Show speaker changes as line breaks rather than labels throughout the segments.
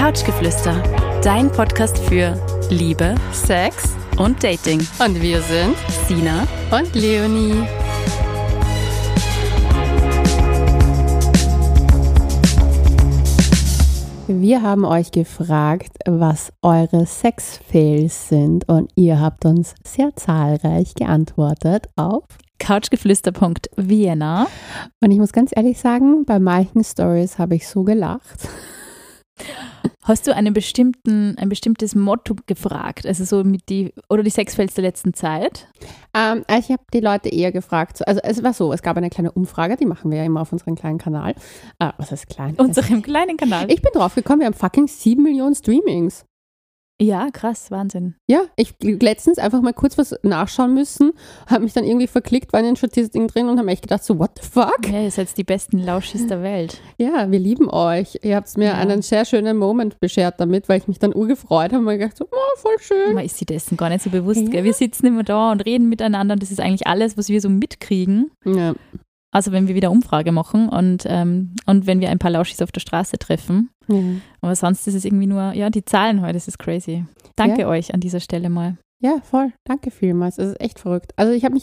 Couchgeflüster, dein Podcast für Liebe,
Sex
und Dating.
und wir sind
Sina
und Leonie. Wir haben euch gefragt, was eure Sex-Fails sind und ihr habt uns sehr zahlreich geantwortet auf.
Couchgeflüster.vienna.
Und ich muss ganz ehrlich sagen, bei manchen Stories habe ich so gelacht.
Hast du ein bestimmtes Motto gefragt? Also so die Sexfails der letzten Zeit?
Ich habe die Leute eher gefragt, also es war so, es gab eine kleine Umfrage, die machen wir ja immer auf unserem kleinen Kanal. Was heißt klein?
Unserem kleinen Kanal.
Ich bin drauf gekommen, wir haben fucking 7 Millionen Streamings.
Ja, krass, Wahnsinn.
Ja, ich letztens einfach mal kurz was nachschauen müssen, habe mich dann irgendwie verklickt, war in den Statistiken drin und habe echt gedacht, so what the fuck?
Ja, ihr seid die besten Lauschis der Welt.
Ja, wir lieben euch. Ihr habt mir einen sehr schönen Moment beschert damit, weil ich mich dann urgefreut habe und gedacht so, oh, voll schön.
Man ist sich dessen gar nicht so bewusst.
Ja.
Gell? Wir sitzen immer da und reden miteinander und das ist eigentlich alles, was wir so mitkriegen.
Ja.
Also wenn wir wieder Umfrage machen und wenn wir ein paar Lauschis auf der Straße treffen.
Ja.
Aber sonst ist es irgendwie nur, ja, die Zahlen heute, das ist crazy. Danke euch an dieser Stelle mal.
Ja, voll. Danke vielmals. Es ist echt verrückt. Also ich habe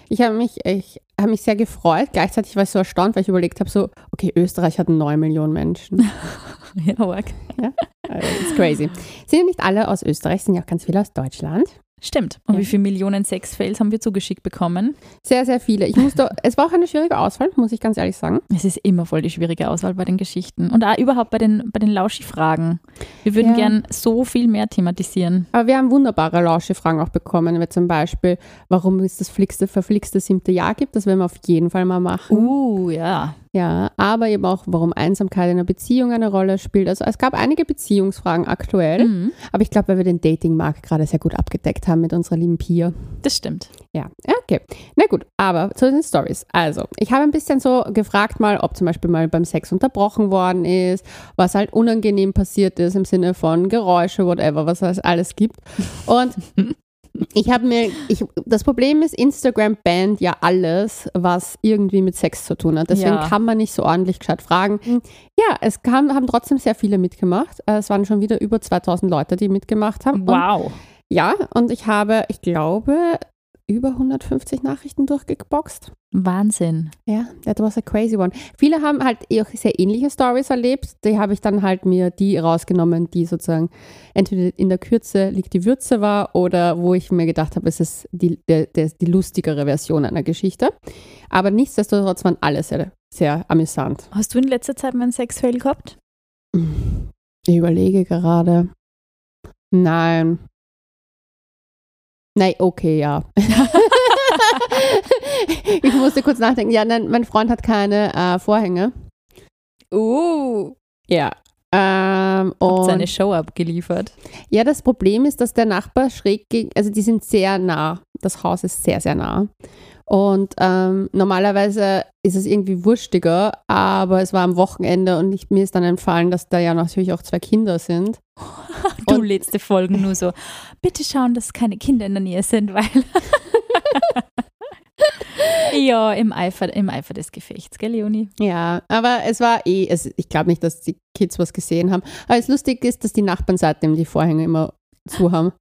mich sehr gefreut. Gleichzeitig war ich so erstaunt, weil ich überlegt habe, so, okay, Österreich hat 9 Millionen Menschen.
Ja, arg.
Ja, also, it's crazy. Sind ja nicht alle aus Österreich, sind ja auch ganz viele aus Deutschland.
Stimmt. Und
Ja.
wie viele Millionen Sexfails haben wir zugeschickt bekommen?
Sehr, sehr viele. Es war auch eine schwierige Auswahl, muss ich ganz ehrlich sagen.
Es ist immer voll die schwierige Auswahl bei den Geschichten. Und auch überhaupt bei den Lauschi-Fragen. Wir würden gern so viel mehr thematisieren.
Aber wir haben wunderbare Lausche-Fragen auch bekommen, wie zum Beispiel, warum es das verflixte 7. Jahr gibt. Das werden wir auf jeden Fall mal machen.
Ja.
Ja, aber eben auch, warum Einsamkeit in einer Beziehung eine Rolle spielt. Also es gab einige Beziehungsfragen aktuell, aber ich glaube, weil wir den Datingmarkt gerade sehr gut abgedeckt haben mit unserer lieben Pia.
Das stimmt.
Ja, okay. Na gut, aber zu den Stories. Also, ich habe ein bisschen so gefragt mal, ob zum Beispiel mal beim Sex unterbrochen worden ist, was halt unangenehm passiert ist im Sinne von Geräusche, whatever, was es alles gibt. Und das Problem ist, Instagram bannt ja alles, was irgendwie mit Sex zu tun hat. Deswegen kann man nicht so ordentlich gescheit fragen. Ja, haben trotzdem sehr viele mitgemacht. Es waren schon wieder über 2000 Leute, die mitgemacht haben.
Wow.
Und ich glaube, über 150 Nachrichten durchgeboxt.
Wahnsinn.
Ja, that was a crazy one. Viele haben halt auch sehr ähnliche Stories erlebt. Die habe ich dann halt mir die rausgenommen, die sozusagen entweder in der Kürze liegt die Würze war oder wo ich mir gedacht habe, es ist die lustigere Version einer Geschichte. Aber nichtsdestotrotz waren alle sehr, sehr amüsant.
Hast du in letzter Zeit mal einen Sexfail gehabt?
Ich überlege gerade. Nein, okay, ja. Ich musste kurz nachdenken. Ja, nein, mein Freund hat keine Vorhänge. Ja.
Und seine Show abgeliefert.
Ja, das Problem ist, dass der Nachbar schräg also die sind sehr nah. Das Haus ist sehr, sehr nah. Und normalerweise ist es irgendwie wurstiger, aber es war am Wochenende und mir ist dann entfallen, dass da ja natürlich auch 2 Kinder sind.
Du lädst die Folgen nur so, bitte schauen, dass keine Kinder in der Nähe sind, weil ja, im Eifer des Gefechts, gell, Leonie?
Ja, aber es war ich glaube nicht, dass die Kids was gesehen haben. Aber das Lustige ist, dass die Nachbarn seitdem die Vorhänge immer zu haben.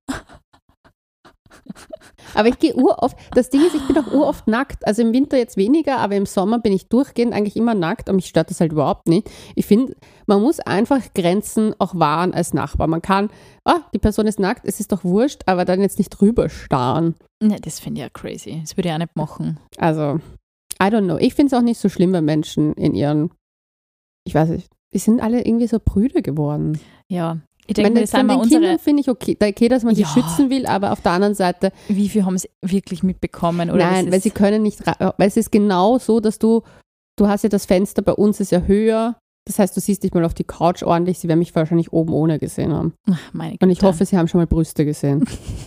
Aber ich gehe uroft, das Ding ist, ich bin auch uroft nackt. Also im Winter jetzt weniger, aber im Sommer bin ich durchgehend eigentlich immer nackt und mich stört das halt überhaupt nicht. Ich finde, man muss einfach Grenzen auch wahren als Nachbar. Man kann, die Person ist nackt, es ist doch wurscht, aber dann jetzt nicht drüber starren.
Ne, das finde ich ja crazy. Das würde ich auch nicht machen.
Also, I don't know. Ich finde es auch nicht so schlimm, wenn Menschen ich weiß nicht, wir sind alle irgendwie so prüde geworden.
Ja. Ich denke,
von den Kindern finde ich okay, dass man sie schützen will, aber auf der anderen Seite.
Wie viel haben es wirklich mitbekommen? Oder
nein, weil sie können nicht, weil es ist genau so, dass du hast ja das Fenster, bei uns ist ja höher, das heißt, du siehst dich mal auf die Couch ordentlich, sie werden mich wahrscheinlich oben ohne gesehen haben.
Ach, meine Güte.
Und ich hoffe, sie haben schon mal Brüste gesehen.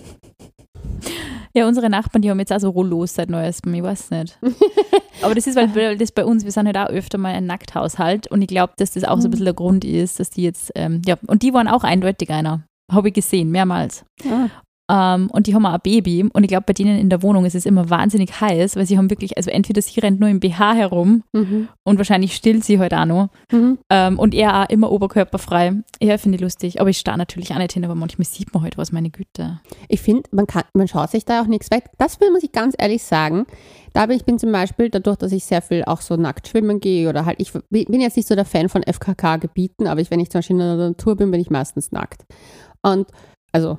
Ja, unsere Nachbarn, die haben jetzt auch so Rollos seit Neuestem, ich weiß nicht. Aber das ist, weil das bei uns, wir sind halt auch öfter mal ein Nackthaushalt und ich glaube, dass das auch so ein bisschen der Grund ist, dass die jetzt, und die waren auch eindeutig einer. Habe ich gesehen, mehrmals.
Ah.
Und die haben auch ein Baby. Und ich glaube, bei denen in der Wohnung ist es immer wahnsinnig heiß, weil sie haben wirklich, also entweder sie rennt nur im BH herum und wahrscheinlich stillt sie halt auch noch. Und er auch immer oberkörperfrei. Ja, finde ich lustig. Aber ich starre natürlich auch nicht hin, aber manchmal sieht man halt was, meine Güte.
Ich finde, man schaut sich da auch nichts weg. Das muss ich ganz ehrlich sagen. Ich bin zum Beispiel, dadurch, dass ich sehr viel auch so nackt schwimmen gehe oder halt, ich bin jetzt nicht so der Fan von FKK-Gebieten, aber wenn ich zum Beispiel in der Natur bin ich meistens nackt. Und also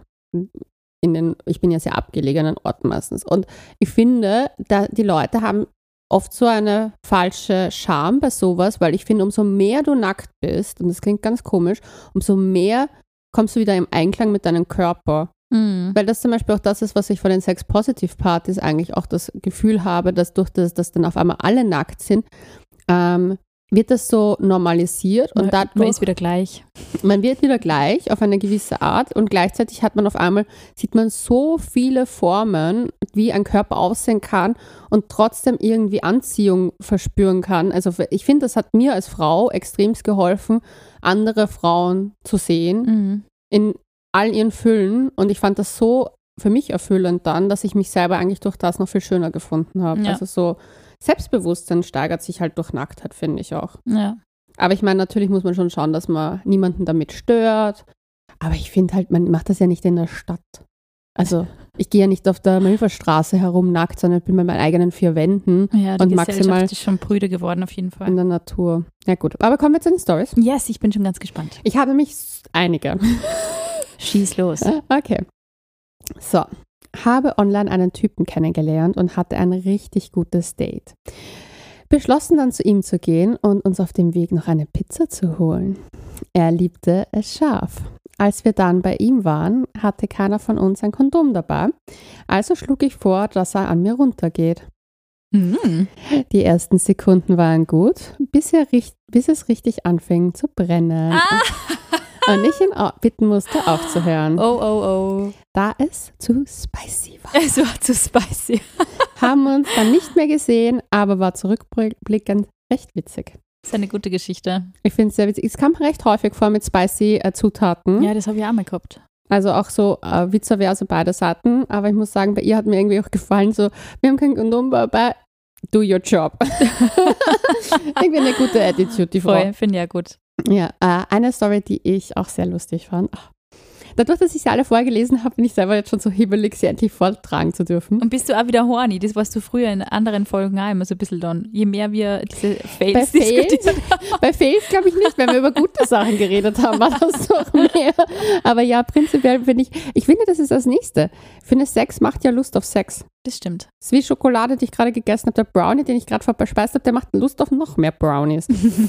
ich bin ja sehr abgelegenen Orten meistens. Und ich finde, die Leute haben oft so eine falsche Scham bei sowas, weil ich finde, umso mehr du nackt bist, und das klingt ganz komisch, umso mehr kommst du wieder im Einklang mit deinem Körper. Weil das zum Beispiel auch das ist, was ich von den Sex-Positive-Partys eigentlich auch das Gefühl habe, dass durch das, dass dann auf einmal alle nackt sind, wird das so normalisiert und dadurch,
man ist wieder gleich.
Man wird wieder gleich auf eine gewisse Art und gleichzeitig sieht man so viele Formen, wie ein Körper aussehen kann und trotzdem irgendwie Anziehung verspüren kann. Also ich finde, das hat mir als Frau extremst geholfen, andere Frauen zu sehen in all ihren Füllen und ich fand das so für mich erfüllend dann, dass ich mich selber eigentlich durch das noch viel schöner gefunden habe.
Ja.
Also so Selbstbewusstsein steigert sich halt durch Nacktheit, finde ich auch.
Ja.
Aber ich meine, natürlich muss man schon schauen, dass man niemanden damit stört. Aber ich finde halt, man macht das ja nicht in der Stadt. Also ich gehe ja nicht auf der Milferstraße herum nackt, sondern ich bin bei meinen eigenen 4 Wänden
Ja, die
und
Gesellschaft
maximal
ist schon prüde geworden auf jeden Fall.
in der Natur. Ja gut, aber kommen wir zu den Storys.
Yes, ich bin schon ganz gespannt.
Ich habe nämlich einige.
Schieß los.
Okay. So. Habe online einen Typen kennengelernt und hatte ein richtig gutes Date. Beschlossen dann zu ihm zu gehen und uns auf dem Weg noch eine Pizza zu holen. Er liebte es scharf. Als wir dann bei ihm waren, hatte keiner von uns ein Kondom dabei. Also schlug ich vor, dass er an mir runtergeht. Die ersten Sekunden waren gut, bis es richtig anfing zu brennen. Und ich ihn bitten musste, aufzuhören.
Oh.
Da es zu spicy war.
Es war zu spicy.
Haben uns dann nicht mehr gesehen, aber war zurückblickend recht witzig.
Das ist eine gute Geschichte.
Ich finde es sehr witzig. Es kam recht häufig vor mit spicy Zutaten.
Ja, das habe ich auch mal gehabt.
Also auch so vice versa beide Seiten. Aber ich muss sagen, bei ihr hat mir irgendwie auch gefallen, so, wir haben kein Kondom dabei, do your job. Irgendwie eine gute Attitude, die Frau.
Voll, finde ich ja gut.
Ja, eine Story, die ich auch sehr lustig fand. Dadurch, dass ich sie alle vorgelesen habe, bin ich selber jetzt schon so hibbelig, sie endlich vortragen zu dürfen.
Und bist du auch wieder horny? Das warst du früher in anderen Folgen auch immer so ein bisschen dann. Je mehr wir diese Fails diskutiert haben.
Bei Fails glaube ich nicht, wenn wir über gute Sachen geredet haben, war das noch mehr. Aber ja, prinzipiell finde ich finde, das ist das Nächste. Ich finde, Sex macht ja Lust auf Sex.
Das stimmt.
Das ist wie Schokolade, die ich gerade gegessen habe. Der Brownie, den ich gerade verspeist habe, der macht Lust auf noch mehr Brownies.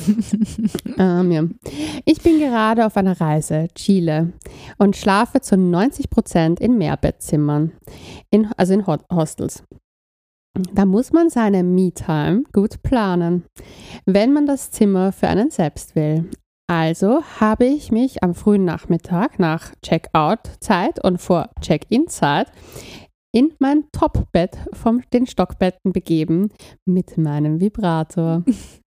Ja. Ich bin gerade auf einer Reise, Chile, und schlafe zu 90% in Mehrbettzimmern, also in Hostels. Da muss man seine Me-Time gut planen, wenn man das Zimmer für einen selbst will. Also habe ich mich am frühen Nachmittag nach Check-out-Zeit und vor Check-in-Zeit in mein Topbett von den Stockbetten begeben mit meinem Vibrator.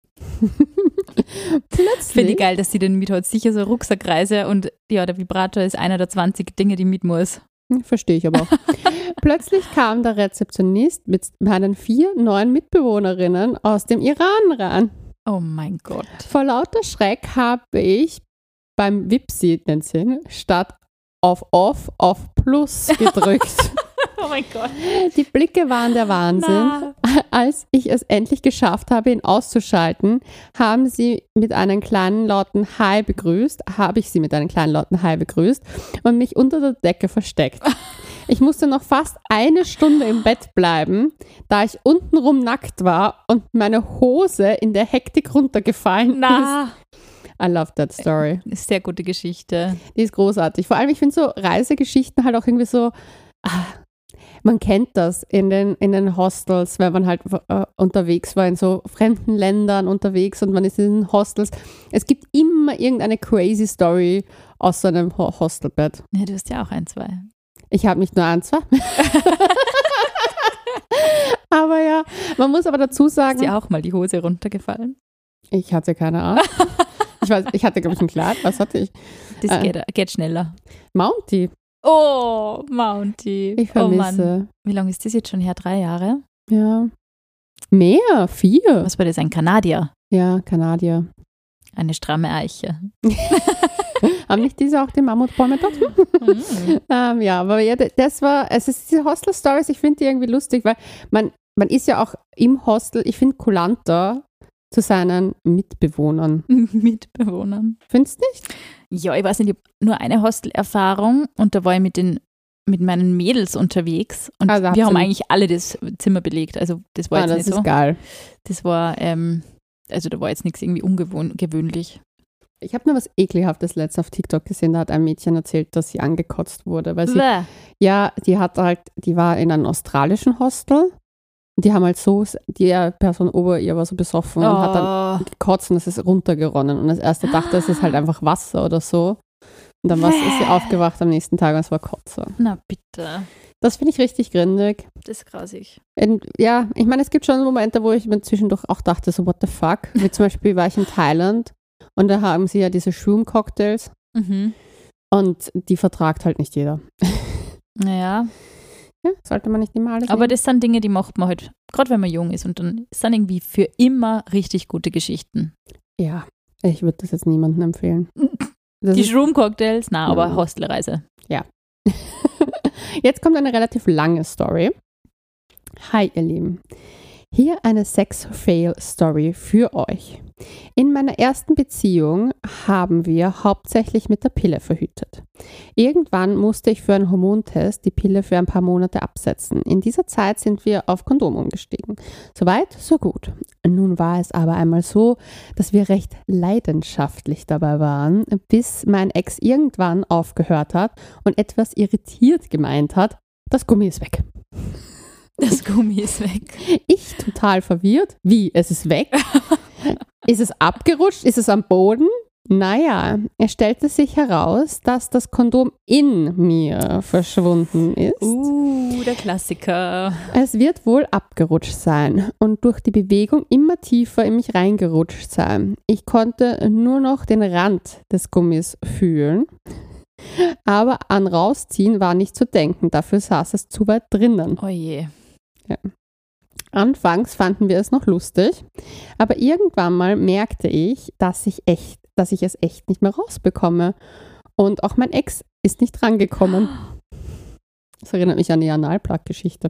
Plötzlich.
Finde ich geil, dass sie den mit hat. Sicher so Rucksackreise und ja, der Vibrator ist einer der 20 Dinge, die mit muss.
Verstehe ich aber auch. Plötzlich kam der Rezeptionist mit meinen 4 neuen Mitbewohnerinnen aus dem Iran ran.
Oh mein Gott.
Vor lauter Schreck habe ich beim Vipsi, nennt sie, statt auf Off auf Plus gedrückt.
Oh mein Gott.
Die Blicke waren der Wahnsinn.
Na.
Als ich es endlich geschafft habe, ihn auszuschalten, habe ich sie mit einem kleinen lauten Hi begrüßt und mich unter der Decke versteckt. Ich musste noch fast 1 Stunde im Bett bleiben, da ich untenrum nackt war und meine Hose in der Hektik runtergefallen ist. I love that story.
Sehr gute Geschichte.
Die ist großartig. Vor allem, ich finde so Reisegeschichten halt auch irgendwie so, man kennt das in den Hostels, wenn man halt unterwegs war, in so fremden Ländern unterwegs und man ist in den Hostels. Es gibt immer irgendeine crazy Story aus so einem Hostelbett.
Ja, du hast ja auch 1, 2.
Ich habe nicht nur 1, 2. Aber ja, man muss aber dazu sagen.
Ist dir auch mal die Hose runtergefallen?
Ich hatte keine Ahnung. Ich hatte, glaube ich, ein Kleid. Was hatte ich?
Das geht schneller.
Mountie.
Oh, Mounty.
Ich vermisse.
Oh Mann. Wie lange ist das jetzt schon her? 3 Jahre?
Ja. Mehr, 4.
Was war das? Ein Kanadier?
Ja, Kanadier.
Eine stramme Eiche.
Haben nicht diese auch die Mammutbäume dort? Ja, aber ja, es ist diese Hostel-Stories, ich finde die irgendwie lustig, weil man ist ja auch im Hostel, ich finde, kulanter zu seinen Mitbewohnern.
Mitbewohnern.
Findest du nicht?
Ja, ich weiß nicht, ich habe nur eine Hostel-Erfahrung und da war ich mit meinen Mädels unterwegs und
Also
wir haben eigentlich alle das Zimmer belegt. Also das war jetzt
das
nicht
ist
so.
geil.
Das war, also da war jetzt nichts irgendwie ungewöhnlich.
Ich habe nur was Ekelhaftes letztens auf TikTok gesehen, da hat ein Mädchen erzählt, dass sie angekotzt wurde, weil sie, die war in einem australischen Hostel. Die haben halt so, die Person ober ihr war so besoffen und hat dann gekotzt und es ist runtergeronnen. Und das erste dachte, es ist halt einfach Wasser oder so. Und dann ist sie aufgewacht am nächsten Tag und es war Kotze.
Na bitte.
Das finde ich richtig grindig.
Das ist grausig.
Ja, ich meine, es gibt schon Momente, wo ich mir zwischendurch auch dachte, so what the fuck. Wie zum Beispiel war ich in Thailand und da haben sie ja diese Shroom-Cocktails und die vertragt halt nicht jeder.
Naja.
Ja, sollte man nicht immer alles
Aber
nehmen.
das sind Dinge, die macht man halt, gerade wenn man jung ist und dann sind irgendwie für immer richtig gute Geschichten.
Ja, ich würde das jetzt niemandem empfehlen.
Die Shroom-Cocktails, aber Hostelreise.
Ja. Jetzt kommt eine relativ lange Story. Hi, ihr Lieben. Hier eine Sex-Fail-Story für euch. In meiner ersten Beziehung haben wir hauptsächlich mit der Pille verhütet. Irgendwann musste ich für einen Hormontest die Pille für ein paar Monate absetzen. In dieser Zeit sind wir auf Kondom umgestiegen. Soweit, so gut. Nun war es aber einmal so, dass wir recht leidenschaftlich dabei waren, bis mein Ex irgendwann aufgehört hat und etwas irritiert gemeint hat, das Gummi ist weg.
Das Gummi ist weg.
Ich total verwirrt. Wie? Es ist weg? Ist es abgerutscht? Ist es am Boden? Naja, es stellte sich heraus, dass das Kondom in mir verschwunden ist.
Der Klassiker.
Es wird wohl abgerutscht sein und durch die Bewegung immer tiefer in mich reingerutscht sein. Ich konnte nur noch den Rand des Gummis fühlen, aber an rausziehen war nicht zu denken. Dafür saß es zu weit drinnen.
Oh je.
Ja. Anfangs fanden wir es noch lustig, aber irgendwann mal merkte ich, dass ich es echt nicht mehr rausbekomme. Und auch mein Ex ist nicht rangekommen. Das erinnert mich an die Analplug-Geschichte.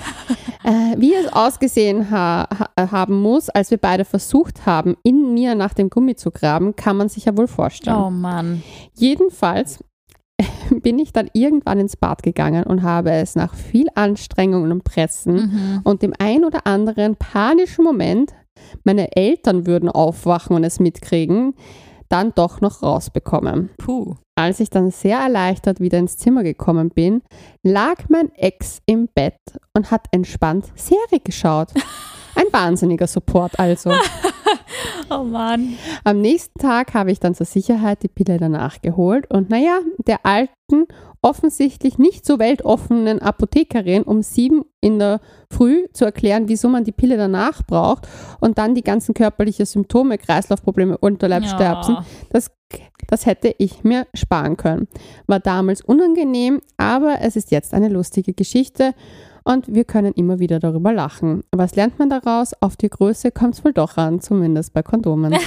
Wie es ausgesehen haben muss, als wir beide versucht haben, in mir nach dem Gummi zu graben, kann man sich ja wohl vorstellen.
Oh Mann.
Jedenfalls bin ich dann irgendwann ins Bad gegangen und habe es nach viel Anstrengung und Pressen und dem ein oder anderen panischen Moment, meine Eltern würden aufwachen und es mitkriegen, dann doch noch rausbekommen.
Puh.
Als ich dann sehr erleichtert wieder ins Zimmer gekommen bin, lag mein Ex im Bett und hat entspannt Serie geschaut. Ein wahnsinniger Support also.
Oh Mann.
Am nächsten Tag habe ich dann zur Sicherheit die Pille danach geholt und der alten, offensichtlich nicht so weltoffenen Apothekerin um 7 in der Früh zu erklären, wieso man die Pille danach braucht und dann die ganzen körperlichen Symptome, Kreislaufprobleme, Unterleibssterben, das hätte ich mir sparen können. War damals unangenehm, aber es ist jetzt eine lustige Geschichte. Und wir können immer wieder darüber lachen. Was lernt man daraus? Auf die Größe kommt es wohl doch an, zumindest bei Kondomen.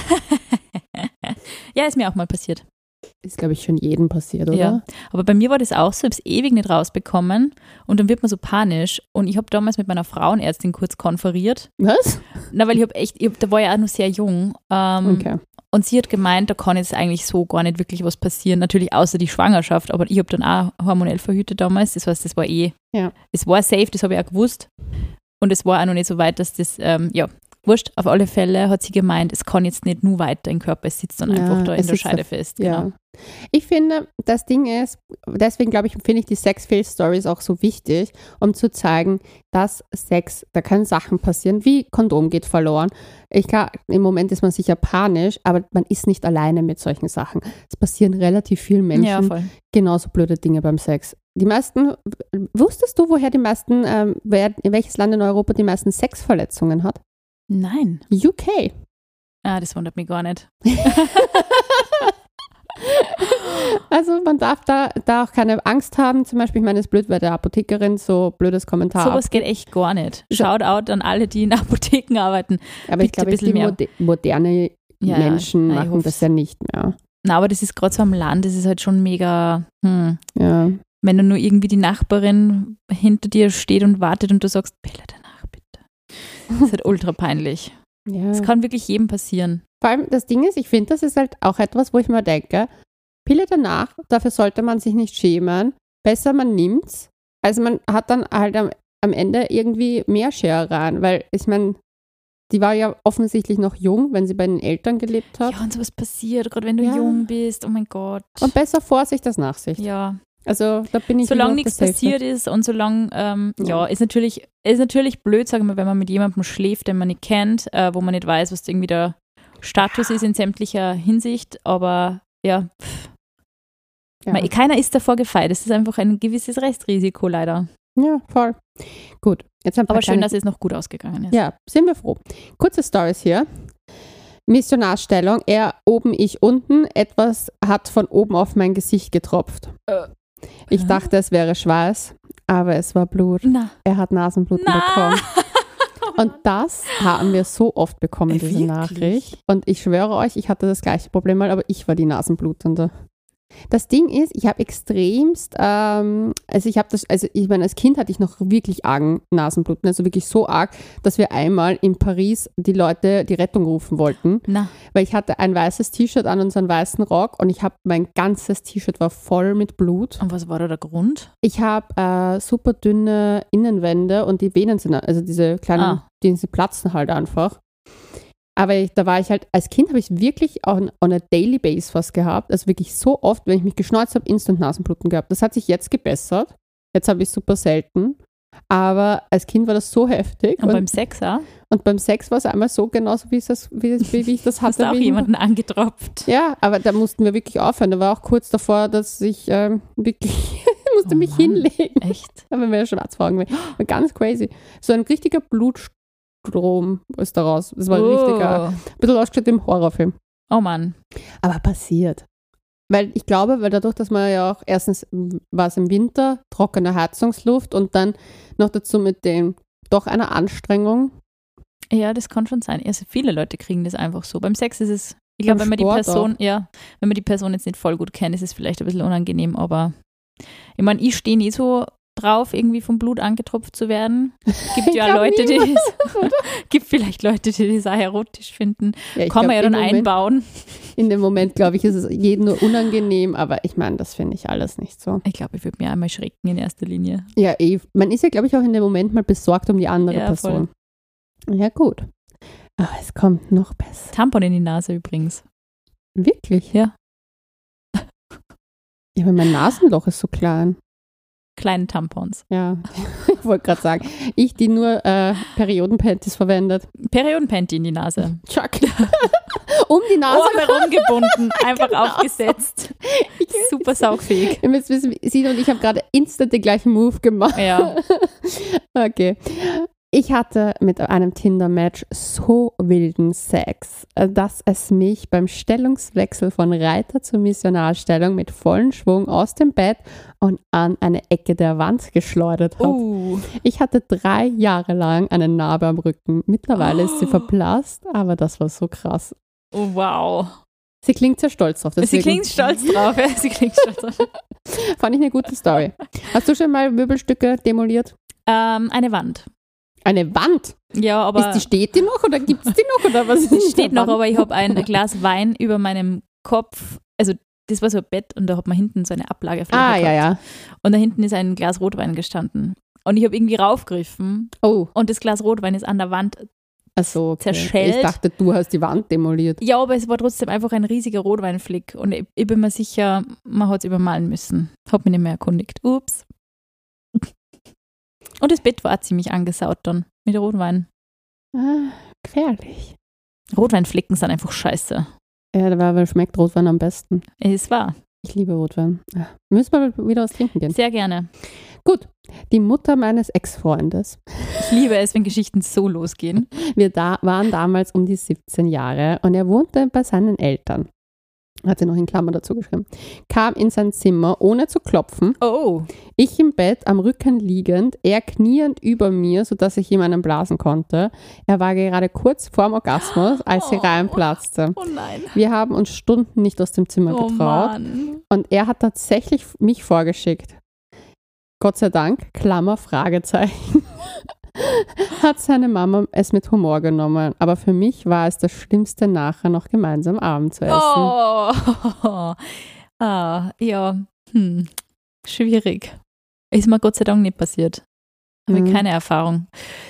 Ja, ist mir auch mal passiert.
Ist, glaube ich, schon jedem passiert, oder?
Ja, aber bei mir war das auch so, ich habe es ewig nicht rausbekommen und dann wird man so panisch und ich habe damals mit meiner Frauenärztin kurz konferiert.
Was?
Na, weil da war ja auch noch sehr jung.
Okay.
Und sie hat gemeint, da kann jetzt eigentlich so gar nicht wirklich was passieren, natürlich außer die Schwangerschaft, aber ich habe dann auch hormonell verhütet damals, das heißt, das war es war safe, das habe ich auch gewusst und es war auch noch nicht so weit, dass das, wurscht, auf alle Fälle hat sie gemeint, es kann jetzt nicht nur weiter im Körper, es sitzt dann einfach da in der Scheide fest.
Ja.
Genau.
Ich finde, das Ding ist, deswegen finde ich die Sex-Fail-Stories auch so wichtig, um zu zeigen, dass Sex, da können Sachen passieren, wie Kondom geht verloren. Im Moment ist man sicher panisch, aber man ist nicht alleine mit solchen Sachen. Es passieren relativ vielen Menschen genauso blöde Dinge beim Sex. Die meisten, wusstest du, woher die meisten, in welches Land in Europa die meisten Sexverletzungen hat?
Nein.
UK.
Das wundert mich gar nicht.
Also man darf da auch keine Angst haben. Zum Beispiel, ich meine, es ist blöd, weil der Apothekerin so blödes Kommentar.
Sowas geht echt gar nicht. Shoutout an alle, die in Apotheken arbeiten.
Aber ich glaube, die moderne Menschen machen das ja nicht mehr.
Na, aber das ist gerade so am Land, das ist halt schon mega,
Ja.
Wenn du nur irgendwie die Nachbarin hinter dir steht und wartet und du sagst, Bella, danach bitte. Das ist halt ultra peinlich.
Ja.
Das kann wirklich jedem passieren.
Vor allem das Ding ist, ich finde, das ist halt auch etwas, wo ich mir denke, Pille danach, dafür sollte man sich nicht schämen. Besser man nimmt's. Also man hat dann halt am Ende irgendwie mehr Schere rein, weil ich meine, die war ja offensichtlich noch jung, wenn sie bei den Eltern gelebt hat.
Ja, und sowas passiert, gerade wenn du jung bist, oh mein Gott.
Und besser Vorsicht als Nachsicht.
Ja.
Also da bin ich
solange nichts passiert ist und solange, ist natürlich blöd, sagen wir, wenn man mit jemandem schläft, den man nicht kennt, wo man nicht weiß, was irgendwie der Status ist in sämtlicher Hinsicht, aber keiner ist davor gefeit. Es ist einfach ein gewisses Restrisiko leider.
Ja, voll. Gut. Jetzt
aber schön, dass es noch gut ausgegangen ist.
Ja, sind wir froh. Kurze Storys hier. Missionarstellung, er oben, ich unten. Etwas hat von oben auf mein Gesicht getropft. Ich dachte, es wäre Schweiß, aber es war Blut.
Na.
Er hat Nasenbluten bekommen. Und das haben wir so oft bekommen, diese
wirklich?
Nachricht. Und ich schwöre euch, ich hatte das gleiche Problem mal, aber ich war die Nasenblutende. Das Ding ist, ich habe extremst, ich meine, als Kind hatte ich noch wirklich argen Nasenbluten, also wirklich so arg, dass wir einmal in Paris die Leute die Rettung rufen wollten, weil ich hatte ein weißes T-Shirt an und so einen weißen Rock und ich habe, mein ganzes T-Shirt war voll mit Blut.
Und was war da der Grund?
Ich habe super dünne Innenwände und die Venen sind, also diese kleinen, die platzen halt einfach. Aber da war ich halt, als Kind habe ich wirklich on a daily base was gehabt. Also wirklich so oft, wenn ich mich geschneuzt habe, instant Nasenbluten gehabt. Das hat sich jetzt gebessert. Jetzt habe ich es super selten. Aber als Kind war das so heftig.
Und beim Sex auch?
Und beim Sex war es einmal so genauso, wie ich das hatte.
Hast du auch jemanden angetropft?
Ja, aber da mussten wir wirklich aufhören. Da war auch kurz davor, dass ich wirklich musste mich hinlegen.
Echt?
Aber wenn wir schwarz fragen will. Ganz crazy. So ein richtiger Blutstrom ist daraus. Das war ein bisschen ausgeschaut wie im Horrorfilm.
Oh Mann.
Aber passiert. Weil ich glaube, weil dadurch, dass man ja auch erstens war es im Winter, trockene Heizungsluft und dann noch dazu mit dem doch einer Anstrengung.
Ja, das kann schon sein. Also viele Leute kriegen das einfach so. Beim Sex ist es, ich glaube, wenn man die Person jetzt nicht voll gut kennt, ist es vielleicht ein bisschen unangenehm, aber ich meine, ich stehe nie so drauf, irgendwie vom Blut angetropft zu werden. Gibt ja Leute, gibt vielleicht Leute, die das auch erotisch finden. Ja, kann man ja dann einbauen.
In dem Moment, glaube ich, ist es jedem nur unangenehm, aber ich meine, das finde ich alles nicht so.
Ich glaube, ich würde mir einmal schrecken in erster Linie.
Ja, man ist ja, glaube ich, auch in dem Moment mal besorgt um die andere Person. Voll. Ja, gut. Aber es kommt noch besser.
Tampon in die Nase übrigens.
Wirklich?
Ja.
Ja, aber mein Nasenloch ist so klein.
Kleine Tampons.
Ja, ich wollte gerade sagen, die nur Periodenpanties verwendet.
Periodenpanty in die Nase.
Chuck. Um die Nase
herum gebunden, einfach genau aufgesetzt. Super saugfähig.
Sie und ich haben gerade instant den gleichen Move gemacht.
Ja.
Okay. Ich hatte mit einem Tinder-Match so wilden Sex, dass es mich beim Stellungswechsel von Reiter zur Missionarstellung mit vollem Schwung aus dem Bett und an eine Ecke der Wand geschleudert hat. Ich hatte 3 Jahre lang eine Narbe am Rücken. Mittlerweile ist sie verblasst, aber das war so krass.
Oh, wow.
Sie klingt sehr stolz drauf.
Deswegen. Sie klingt stolz drauf, ja.
Fand ich eine gute Story. Hast du schon mal Möbelstücke demoliert?
Eine Wand.
Eine Wand?
Ja, aber...
Steht die noch oder gibt es die noch? Oder was
die steht noch, aber ich habe ein Glas Wein über meinem Kopf. Also das war so ein Bett und da hat man hinten so eine Ablagefläche gehabt.
Ja.
Und da hinten ist ein Glas Rotwein gestanden. Und ich habe irgendwie raufgegriffen und das Glas Rotwein ist an der Wand zerschellt.
Ich dachte, du hast die Wand demoliert.
Ja, aber es war trotzdem einfach ein riesiger Rotweinflick. Und ich bin mir sicher, man hat es übermalen müssen. Hab mich nicht mehr erkundigt. Ups. Und das Bett war auch ziemlich angesaut dann mit Rotwein.
Gefährlich.
Rotweinflicken sind einfach scheiße.
Ja, aber schmeckt Rotwein am besten.
Es war.
Ich liebe Rotwein. Müssen wir wieder was trinken gehen?
Sehr gerne.
Gut, die Mutter meines Ex-Freundes.
Ich liebe es, wenn Geschichten so losgehen.
Wir waren damals um die 17 Jahre und er wohnte bei seinen Eltern. hat sie noch in Klammer dazu geschrieben, kam in sein Zimmer, ohne zu klopfen.
Oh.
Ich im Bett, am Rücken liegend, er kniend über mir, sodass ich ihm einen blasen konnte. Er war gerade kurz vorm Orgasmus, als sie reinplatzte.
Oh nein.
Wir haben uns Stunden nicht aus dem Zimmer getraut.
Mann.
Und er hat tatsächlich mich vorgeschickt. Gott sei Dank, Klammer, Fragezeichen. Hat seine Mama es mit Humor genommen. Aber für mich war es das Schlimmste, nachher noch gemeinsam Abend zu essen.
Oh. Ja. Schwierig. Ist mir Gott sei Dank nicht passiert. Habe ich keine Erfahrung.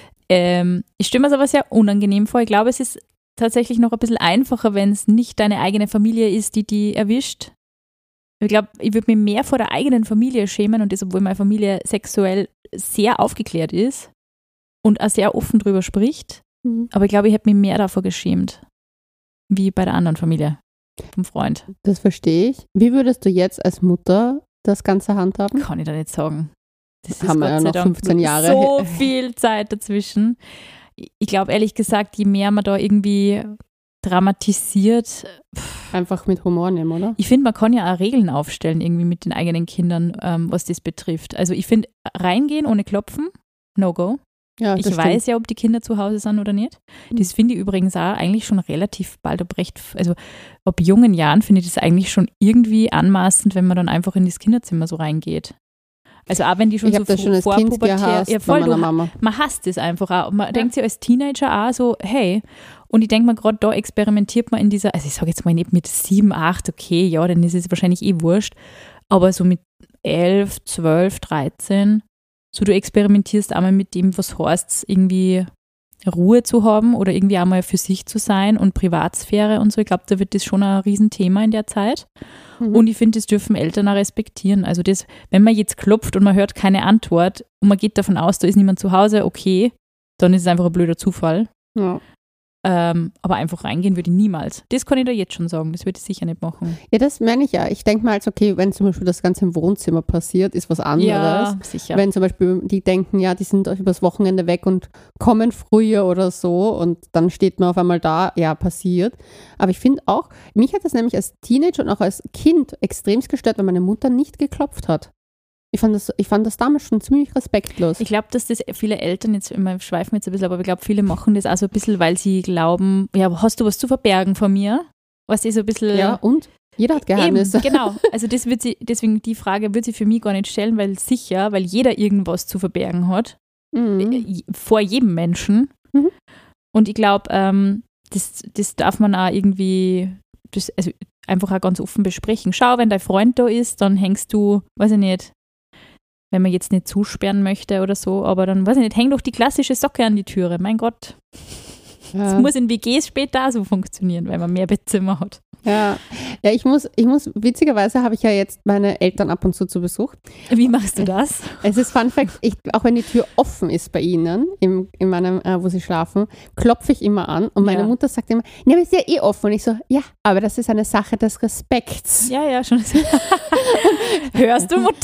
Ich stelle mir es aber sehr unangenehm vor. Ich glaube, es ist tatsächlich noch ein bisschen einfacher, wenn es nicht deine eigene Familie ist, die erwischt. Ich glaube, ich würde mich mehr vor der eigenen Familie schämen und das, obwohl meine Familie sexuell sehr aufgeklärt ist und auch sehr offen drüber spricht. Aber ich glaube, ich hätte mich mehr davor geschämt, wie bei der anderen Familie vom Freund.
Das verstehe ich. Wie würdest du jetzt als Mutter das Ganze handhaben?
Kann ich da nicht sagen. Das
haben wir ja noch 15 Jahre.
So viel Zeit dazwischen. Ich glaube, ehrlich gesagt, je mehr man da irgendwie dramatisiert.
Einfach mit Humor nehmen, oder?
Ich finde, man kann ja auch Regeln aufstellen, irgendwie mit den eigenen Kindern, was das betrifft. Also ich finde, reingehen ohne Klopfen, no go.
Ja,
ich weiß ja, ob die Kinder zu Hause sind oder nicht. Das finde ich übrigens auch eigentlich schon relativ bald also ab jungen Jahren finde ich das eigentlich schon irgendwie anmaßend, wenn man dann einfach in das Kinderzimmer so reingeht. Also auch wenn die schon so
vorpubertär,
ja voll, man hasst es einfach auch. Man denkt sich als Teenager auch so, hey, und ich denke mal, gerade da experimentiert man in dieser, also ich sage jetzt mal nicht mit 7, 8, okay, ja, dann ist es wahrscheinlich wurscht, aber so mit 11, 12, 13, so du experimentierst einmal mit dem, was heißt, irgendwie Ruhe zu haben oder irgendwie einmal für sich zu sein und Privatsphäre und so. Ich glaube, da wird das schon ein Riesenthema in der Zeit. Und ich finde, das dürfen Eltern auch respektieren. Also das, wenn man jetzt klopft und man hört keine Antwort und man geht davon aus, da ist niemand zu Hause, okay, dann ist es einfach ein blöder Zufall.
Ja.
Aber einfach reingehen würde ich niemals. Das kann ich da jetzt schon sagen, das würde ich sicher nicht machen.
Ja, das meine ich ja. Ich denke mal, okay, wenn zum Beispiel das Ganze im Wohnzimmer passiert, ist was anderes.
Ja, sicher.
Wenn zum Beispiel die denken, ja, die sind übers Wochenende weg und kommen früher oder so und dann steht man auf einmal da, ja, passiert. Aber ich finde auch, mich hat das nämlich als Teenager und auch als Kind extremst gestört, wenn meine Mutter nicht geklopft hat. Ich fand das damals schon ziemlich respektlos.
Ich glaube, dass das viele Eltern jetzt, wir schweifen jetzt ein bisschen, aber ich glaube, viele machen das auch so ein bisschen, weil sie glauben, ja, hast du was zu verbergen von mir? Was ist so ein bisschen.
Ja, und? Jeder hat Geheimnisse.
Eben, genau. Also deswegen die Frage wird sie für mich gar nicht stellen, weil jeder irgendwas zu verbergen hat. Vor jedem Menschen. Und ich glaube, das darf man auch irgendwie, also einfach auch ganz offen besprechen. Schau, wenn dein Freund da ist, dann hängst du, weiß ich nicht, wenn man jetzt nicht zusperren möchte oder so, aber dann, weiß ich nicht, häng doch die klassische Socke an die Türe. Mein Gott. Das muss in WGs später auch so funktionieren, weil man mehr Bettzimmer hat.
Ja, ich muss, witzigerweise habe ich ja jetzt meine Eltern ab und zu Besuch.
Wie machst du das?
Es ist Fun Fact, auch wenn die Tür offen ist bei ihnen, in meinem, wo sie schlafen, klopfe ich immer an und meine Mutter sagt immer, ja, aber ist ja eh offen. Und ich so, ja, aber das ist eine Sache des Respekts.
Ja, schon. Hörst du, Mutter?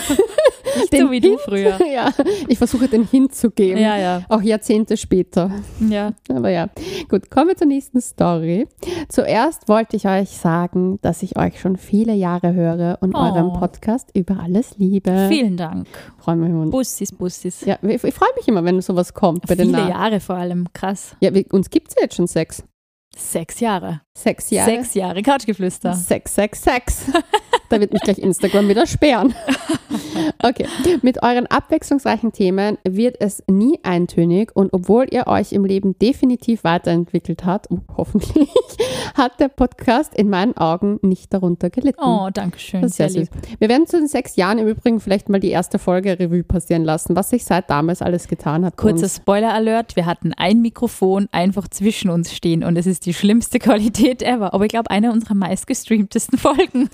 Nicht so wie du früher.
Ja, ich versuche den Hint zu geben.
Ja.
Auch Jahrzehnte später.
Ja.
Aber ja, gut, kommen wir zur nächsten Story. Zuerst wollte ich euch sagen, dass ich euch schon viele Jahre höre und euren Podcast über alles liebe.
Vielen Dank.
Freue mich immer.
Bussis.
Ja, ich freue mich immer, wenn sowas kommt. Bei
viele Jahre vor allem, krass.
Ja, uns gibt es ja jetzt schon 6.
6 Jahre.
6 Jahre.
6 Jahre Couchgeflüster.
6. Da wird mich gleich Instagram wieder sperren. Okay. Mit euren abwechslungsreichen Themen wird es nie eintönig und obwohl ihr euch im Leben definitiv weiterentwickelt habt, hoffentlich, hat der Podcast in meinen Augen nicht darunter gelitten.
Oh, danke schön.
Das ist sehr süß. Wir werden zu den 6 Jahren im Übrigen vielleicht mal die erste Folge Revue passieren lassen, was sich seit damals alles getan hat.
Kurzer Spoiler-Alert, wir hatten ein Mikrofon einfach zwischen uns stehen und es ist die schlimmste Qualität ever. Aber ich glaube, eine unserer meistgestreamtesten Folgen.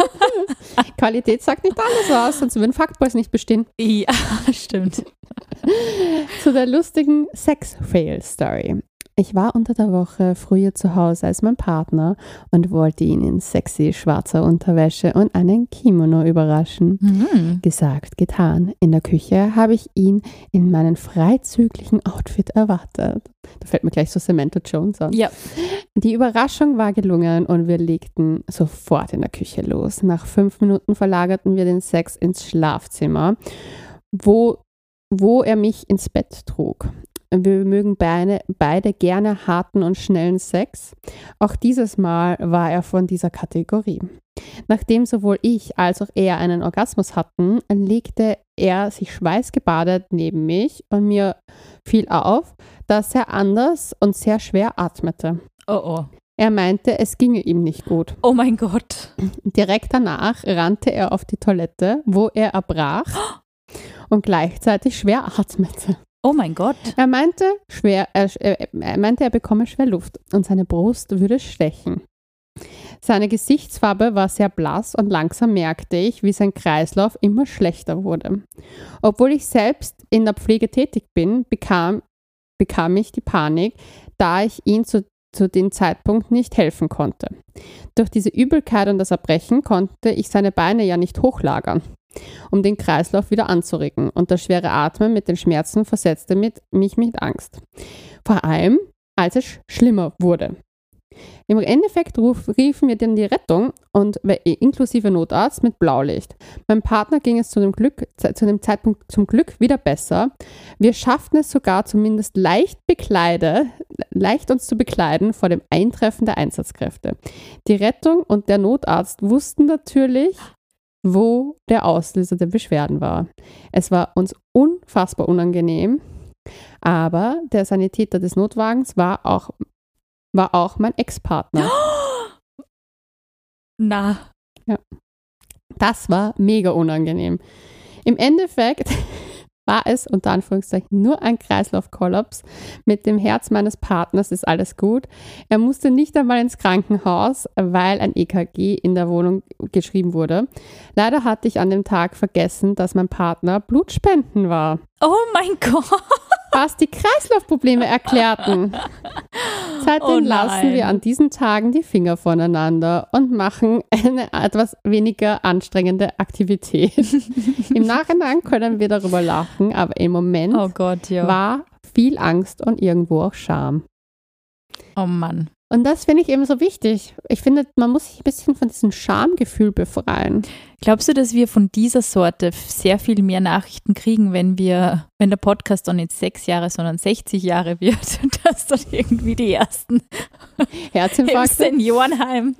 Qualität sagt nicht alles aus, sonst würden Fuckboys nicht bestehen.
Ja, stimmt.
Zu der lustigen Sex-Fail-Story. Ich war unter der Woche früher zu Hause als mein Partner und wollte ihn in sexy schwarzer Unterwäsche und einem Kimono überraschen. Gesagt, getan. In der Küche habe ich ihn in meinem freizüglichen Outfit erwartet. Da fällt mir gleich so Samantha Jones an.
Ja.
Die Überraschung war gelungen und wir legten sofort in der Küche los. Nach 5 Minuten verlagerten wir den Sex ins Schlafzimmer, wo er mich ins Bett trug. Wir mögen beide gerne harten und schnellen Sex. Auch dieses Mal war er von dieser Kategorie. Nachdem sowohl ich als auch er einen Orgasmus hatten, legte er sich schweißgebadet neben mich und mir fiel auf, dass er anders und sehr schwer atmete.
Oh.
Er meinte, es ginge ihm nicht gut.
Oh mein Gott.
Direkt danach rannte er auf die Toilette, wo er erbrach und gleichzeitig schwer atmete.
Oh mein Gott.
Er meinte, er bekomme schwer Luft und seine Brust würde stechen. Seine Gesichtsfarbe war sehr blass und langsam merkte ich, wie sein Kreislauf immer schlechter wurde. Obwohl ich selbst in der Pflege tätig bin, bekam ich die Panik, da ich ihm zu dem Zeitpunkt nicht helfen konnte. Durch diese Übelkeit und das Erbrechen konnte ich seine Beine ja nicht hochlagern, um den Kreislauf wieder anzuregen, und das schwere Atmen mit den Schmerzen versetzte mich mit Angst. Vor allem, als es schlimmer wurde. Im Endeffekt riefen wir dann die Rettung und inklusive Notarzt mit Blaulicht. Meinem Partner ging es zu dem Zeitpunkt zum Glück wieder besser. Wir schafften es sogar zumindest leicht uns zu bekleiden vor dem Eintreffen der Einsatzkräfte. Die Rettung und der Notarzt wussten natürlich, wo der Auslöser der Beschwerden war. Es war uns unfassbar unangenehm, aber der Sanitäter des Notwagens war auch mein Ex-Partner.
Na.
Ja. Das war mega unangenehm. Im Endeffekt war es unter Anführungszeichen nur ein Kreislaufkollaps. Mit dem Herz meines Partners ist alles gut. Er musste nicht einmal ins Krankenhaus, weil ein EKG in der Wohnung geschrieben wurde. Leider hatte ich an dem Tag vergessen, dass mein Partner Blutspenden war.
Oh mein Gott.
Was die Kreislaufprobleme erklärten. Seitdem lassen wir an diesen Tagen die Finger voneinander und machen eine etwas weniger anstrengende Aktivität. Im Nachhinein können wir darüber lachen, aber im Moment war viel Angst und irgendwo auch Scham.
Oh Mann.
Und das finde ich eben so wichtig. Ich finde, man muss sich ein bisschen von diesem Schamgefühl befreien.
Glaubst du, dass wir von dieser Sorte sehr viel mehr Nachrichten kriegen, wenn der Podcast dann nicht 6 Jahre, sondern 60 Jahre wird, dass dann irgendwie die ersten
Herzinfarkte
im Seniorenheim.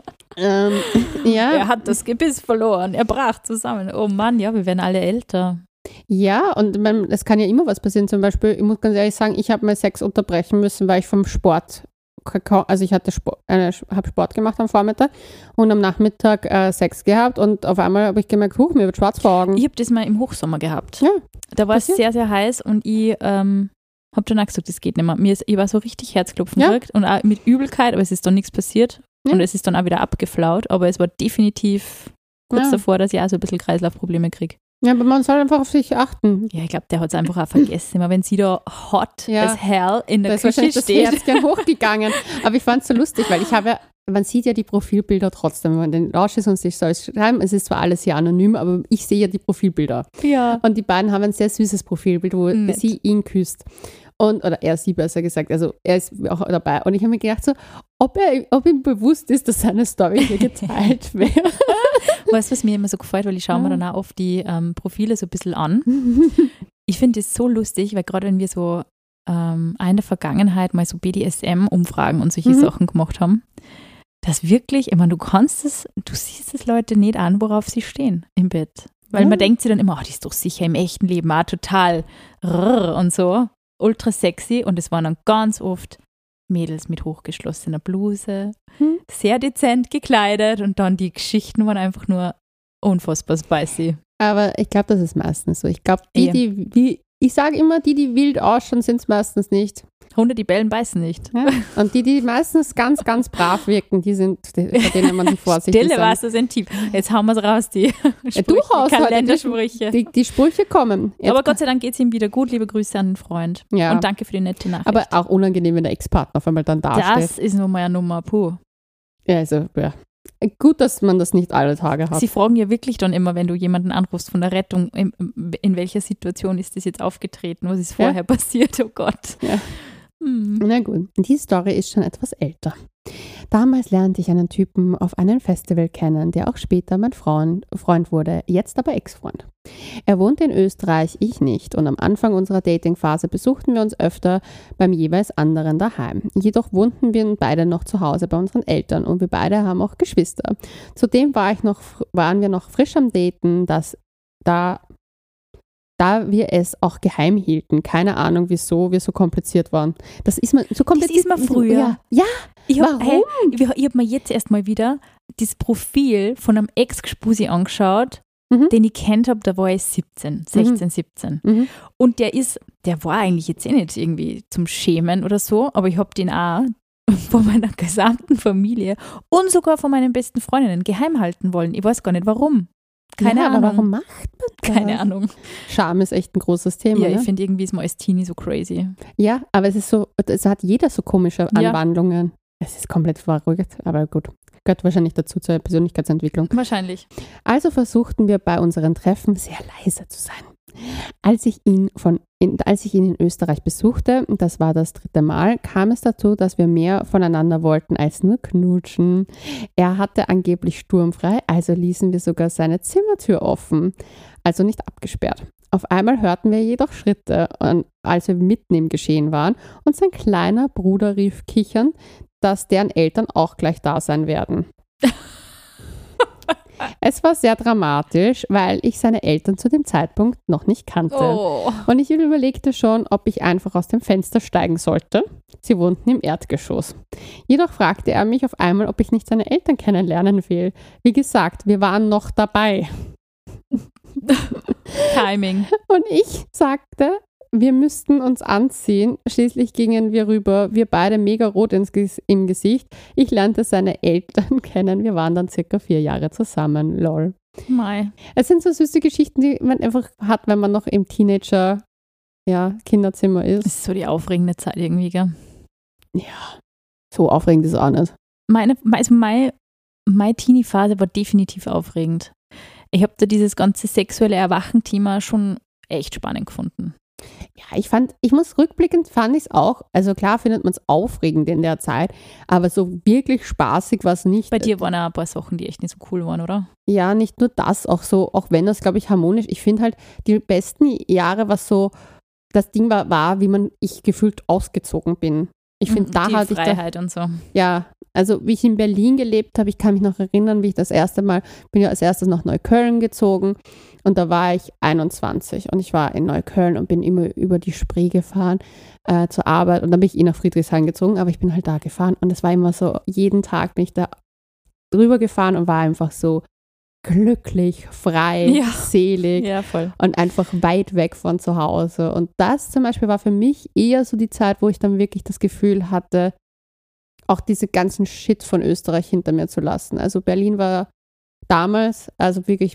Ja.
Er hat das Gebiss verloren, er brach zusammen. Oh Mann, ja, wir werden alle älter.
Ja, und es kann ja immer was passieren. Zum Beispiel, ich muss ganz ehrlich sagen, ich habe mal Sex unterbrechen müssen, weil ich vom Sport, also ich habe Sport gemacht am Vormittag und am Nachmittag Sex gehabt und auf einmal habe ich gemerkt, mir wird schwarz vor Augen.
Ich habe das mal im Hochsommer gehabt.
Ja,
da war es sehr, sehr heiß und ich habe dann auch gesagt, das geht nicht mehr. Ich war so richtig Herzklopfen gekriegt und auch mit Übelkeit, aber es ist dann nichts passiert und es ist dann auch wieder abgeflaut, aber es war definitiv kurz davor, dass ich auch so ein bisschen Kreislaufprobleme kriege.
Ja, aber man soll einfach auf sich achten.
Ja, ich glaube, der hat es einfach auch vergessen. Immer wenn sie da hot as hell in der Küche steht.
Da ist das Herz gern hochgegangen. Aber ich fand es so lustig, weil man sieht ja die Profilbilder trotzdem, wenn man den Rausch ist und sich soll schreiben. Es ist zwar alles hier anonym, aber ich sehe ja die Profilbilder.
Ja.
Und die beiden haben ein sehr süßes Profilbild, wo sie ihn küsst. Oder er sie besser gesagt, also er ist auch dabei. Und ich habe mir gedacht, so, ob ihm bewusst ist, dass seine Story hier geteilt wird.
Weißt du, was mir immer so gefällt, weil ich schaue mir dann auch oft die Profile so ein bisschen an. Ich finde das so lustig, weil gerade wenn wir so in der Vergangenheit mal so BDSM-Umfragen und solche Sachen gemacht haben, dass wirklich, ich meine, du siehst es Leute nicht an, worauf sie stehen im Bett. Weil man denkt sich dann immer, die ist doch sicher im echten Leben auch total und so. Ultra sexy, und es waren dann ganz oft Mädels mit hochgeschlossener Bluse, sehr dezent gekleidet, und dann die Geschichten waren einfach nur unfassbar spicy.
Aber ich glaube, das ist meistens so. Ich glaube, die ich sage immer, die wild ausschauen, sind es meistens nicht.
Hunde, die bellen, beißen nicht.
Ja. Und die meistens ganz, ganz brav wirken, bei denen man sich vorsichtig
Stille war so tief. Jetzt hauen wir es raus, die Sprüche, Kalendersprüche.
Die Sprüche kommen. Jetzt
aber Gott sei Dank geht es ihm wieder gut. Liebe Grüße an den Freund.
Ja.
Und danke für die nette Nachricht.
Aber auch unangenehm, wenn der Ex-Partner auf einmal dann dasteht.
Das ist nun mal eine Nummer, puh.
Ja, also, ja. Gut, dass man das nicht alle Tage hat.
Sie fragen ja wirklich dann immer, wenn du jemanden anrufst von der Rettung, in welcher Situation ist das jetzt aufgetreten? Was ist vorher passiert? Oh Gott.
Ja. Na gut, die Story ist schon etwas älter. Damals lernte ich einen Typen auf einem Festival kennen, der auch später mein Freund wurde, jetzt aber Ex-Freund. Er wohnte in Österreich, ich nicht, und am Anfang unserer Dating-Phase besuchten wir uns öfter beim jeweils anderen daheim. Jedoch wohnten wir beide noch zu Hause bei unseren Eltern und wir beide haben auch Geschwister. Zudem waren wir noch frisch am Daten, da wir es auch geheim hielten. Keine Ahnung, wieso wir so kompliziert waren. Das ist man
früher.
Ja.
Warum? Ich hab mir jetzt erstmal wieder das Profil von einem Ex-Gspusi angeschaut, den ich kennt habe, da war ich 16. Mhm. Und der war eigentlich jetzt nicht irgendwie zum Schämen oder so, aber ich habe den auch von meiner gesamten Familie und sogar von meinen besten Freundinnen geheim halten wollen. Ich weiß gar nicht, warum. Keine Ahnung.
Aber warum macht man das?
Keine Ahnung.
Scham ist echt ein großes Thema.
Ja, ich
ne?
finde irgendwie ist man als Teenie so crazy.
Ja, aber es hat jeder so komische Anwandlungen. Ja. Es ist komplett verrückt, aber gut. Gehört wahrscheinlich dazu zur Persönlichkeitsentwicklung.
Wahrscheinlich.
Also versuchten wir bei unseren Treffen sehr leise zu sein. Als ich ihn in Österreich besuchte, das war das 3. Mal, kam es dazu, dass wir mehr voneinander wollten als nur knutschen. Er hatte angeblich sturmfrei, also ließen wir sogar seine Zimmertür offen, also nicht abgesperrt. Auf einmal hörten wir jedoch Schritte, als wir mitten im Geschehen waren, und sein kleiner Bruder rief kichernd, dass deren Eltern auch gleich da sein werden. Es war sehr dramatisch, weil ich seine Eltern zu dem Zeitpunkt noch nicht kannte.
Oh.
Und ich überlegte schon, ob ich einfach aus dem Fenster steigen sollte. Sie wohnten im Erdgeschoss. Jedoch fragte er mich auf einmal, ob ich nicht seine Eltern kennenlernen will. Wie gesagt, wir waren noch dabei.
Timing.
Und ich sagte, wir müssten uns anziehen. Schließlich gingen wir rüber, wir beide mega rot im Gesicht. Ich lernte seine Eltern kennen. Wir waren dann circa 4 Jahre zusammen. Lol.
Mei.
Es sind so süße Geschichten, die man einfach hat, wenn man noch im Teenager-Kinderzimmer ist.
Das ist so die aufregende Zeit irgendwie, gell?
Ja, so aufregend ist es auch nicht.
Meine Teenie-Phase war definitiv aufregend. Ich habe da dieses ganze sexuelle Erwachen-Thema schon echt spannend gefunden.
Ja, ich muss rückblickend fand ich es auch, also klar findet man es aufregend in der Zeit, aber so wirklich spaßig war es nicht.
Bei dir waren auch ein paar Sachen, die echt nicht so cool waren, oder?
Ja, nicht nur das, auch wenn das, glaube ich, harmonisch, ich finde halt, die besten Jahre, was so das Ding war, wie ich gefühlt ausgezogen bin. Ich finde, da hatte ich
Freiheit und so.
Ja, also wie ich in Berlin gelebt habe, ich kann mich noch erinnern, bin ja als erstes nach Neukölln gezogen und da war ich 21 und ich war in Neukölln und bin immer über die Spree gefahren zur Arbeit und dann bin ich nach Friedrichshain gezogen, aber ich bin halt da gefahren und es war immer so, jeden Tag bin ich da drüber gefahren und war einfach so glücklich, frei, selig und einfach weit weg von zu Hause. Und das zum Beispiel war für mich eher so die Zeit, wo ich dann wirklich das Gefühl hatte, auch diese ganzen Shit von Österreich hinter mir zu lassen. Also Berlin war damals also wirklich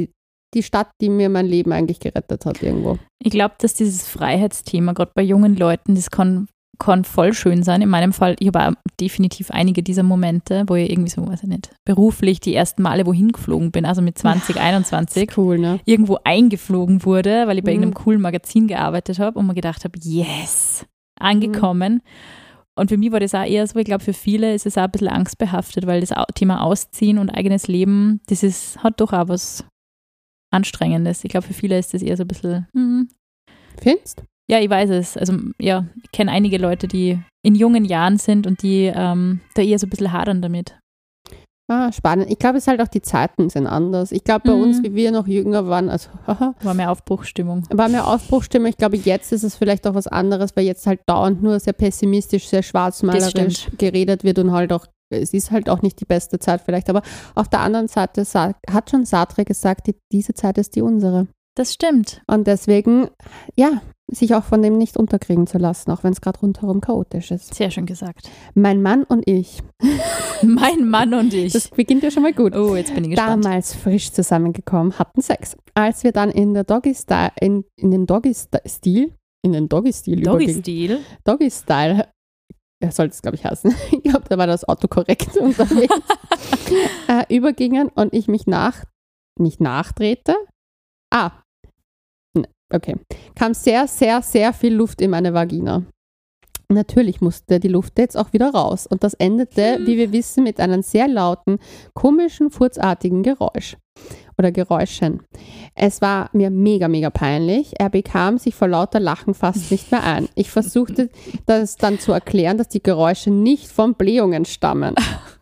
die Stadt, die mir mein Leben eigentlich gerettet hat irgendwo.
Ich glaube, dass dieses Freiheitsthema, gerade bei jungen Leuten, das kann voll schön sein. In meinem Fall, ich habe definitiv einige dieser Momente, wo ich irgendwie so, weiß ich nicht, beruflich die ersten Male wohin geflogen bin, also mit 20, 21,
cool, ne?
Irgendwo eingeflogen wurde, weil ich bei irgendeinem coolen Magazin gearbeitet habe und mir gedacht habe, yes, angekommen. Und für mich war das auch eher so, ich glaube, für viele ist es auch ein bisschen angstbehaftet, weil das Thema Ausziehen und eigenes Leben, hat doch auch was Anstrengendes. Ich glaube, für viele ist das eher so ein bisschen,
Findest?
Ja, ich weiß es. Also ja, ich kenne einige Leute, die in jungen Jahren sind und die da eher so ein bisschen hadern damit.
Ah, spannend. Ich glaube, es ist halt auch die Zeiten sind anders. Ich glaube, bei uns, wie wir noch jünger waren,
war mehr Aufbruchsstimmung.
Ich glaube, jetzt ist es vielleicht auch was anderes, weil jetzt halt dauernd nur sehr pessimistisch, sehr schwarzmalerisch geredet wird und halt auch, es ist halt auch nicht die beste Zeit vielleicht. Aber auf der anderen Seite hat schon Sartre gesagt, diese Zeit ist die unsere.
Das stimmt.
Und deswegen, sich auch von dem nicht unterkriegen zu lassen, auch wenn es gerade rundherum chaotisch ist.
Sehr schön gesagt.
Mein Mann und ich.
Mein Mann und ich.
Das beginnt ja schon mal gut.
Oh, jetzt bin ich gespannt.
Damals frisch zusammengekommen, hatten Sex. Als wir dann in den Doggy-Style sollte es, glaube ich, heißen. Ich glaube, da war das Autokorrekt unterwegs. Übergingen und ich mich nachdrehte. Okay. Kam sehr, sehr, sehr viel Luft in meine Vagina. Natürlich musste die Luft jetzt auch wieder raus. Und das endete, wie wir wissen, mit einem sehr lauten, komischen, furzartigen Geräusch. Oder Geräuschen. Es war mir mega, mega peinlich. Er bekam sich vor lauter Lachen fast nicht mehr ein. Ich versuchte das dann zu erklären, dass die Geräusche nicht von Blähungen stammen.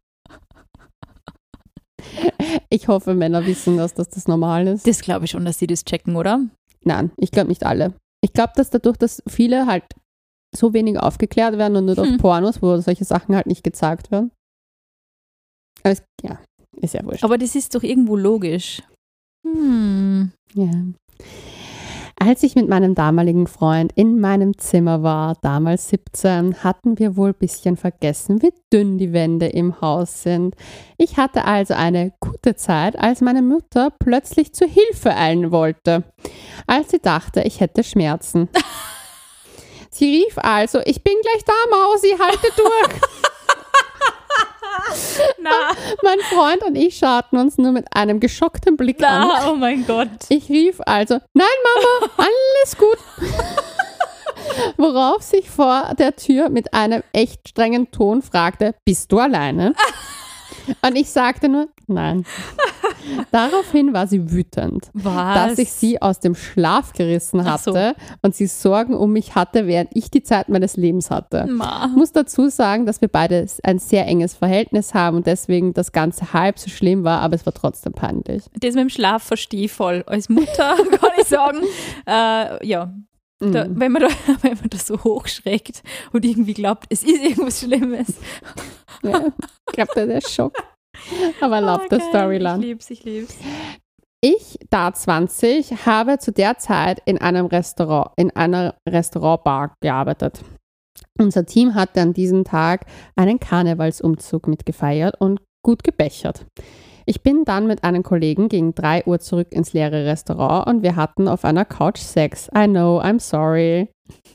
Ich hoffe, Männer wissen, dass das normal ist.
Das glaube ich schon, dass sie das checken, oder?
Nein, ich glaube nicht alle. Ich glaube, dass dadurch, dass viele halt so wenig aufgeklärt werden und nur durch Pornos, wo solche Sachen halt nicht gezeigt werden. Aber ist ja wurscht.
Aber das ist doch irgendwo logisch.
Ja. Als ich mit meinem damaligen Freund in meinem Zimmer war, damals 17, hatten wir wohl ein bisschen vergessen, wie dünn die Wände im Haus sind. Ich hatte also eine gute Zeit, als meine Mutter plötzlich zur Hilfe eilen wollte, als sie dachte, ich hätte Schmerzen. Sie rief also, ich bin gleich da, Mausi, halte durch.
Na.
Mein Freund und ich schauten uns nur mit einem geschockten Blick an.
Oh mein Gott.
Ich rief also, nein Mama, alles gut. Worauf sich vor der Tür mit einem echt strengen Ton fragte, bist du alleine? Und ich sagte nur, nein. Daraufhin war sie wütend, dass ich sie aus dem Schlaf gerissen hatte und sie Sorgen um mich hatte, während ich die Zeit meines Lebens hatte. Ich muss dazu sagen, dass wir beide ein sehr enges Verhältnis haben und deswegen das Ganze halb so schlimm war, aber es war trotzdem peinlich.
Das mit dem Schlaf verstehe ich voll. Als Mutter kann ich sagen, wenn man da so hochschreckt und irgendwie glaubt, es ist irgendwas Schlimmes.
Ja, ich glaube, das ist Schock. Aber love the Storyline.
Ich lieb's.
Ich, da 20, habe zu der Zeit in einer Restaurantbar gearbeitet. Unser Team hatte an diesem Tag einen Karnevalsumzug mitgefeiert und gut gebechert. Ich bin dann mit einem Kollegen gegen 3 Uhr zurück ins leere Restaurant und wir hatten auf einer Couch Sex. I know, I'm sorry.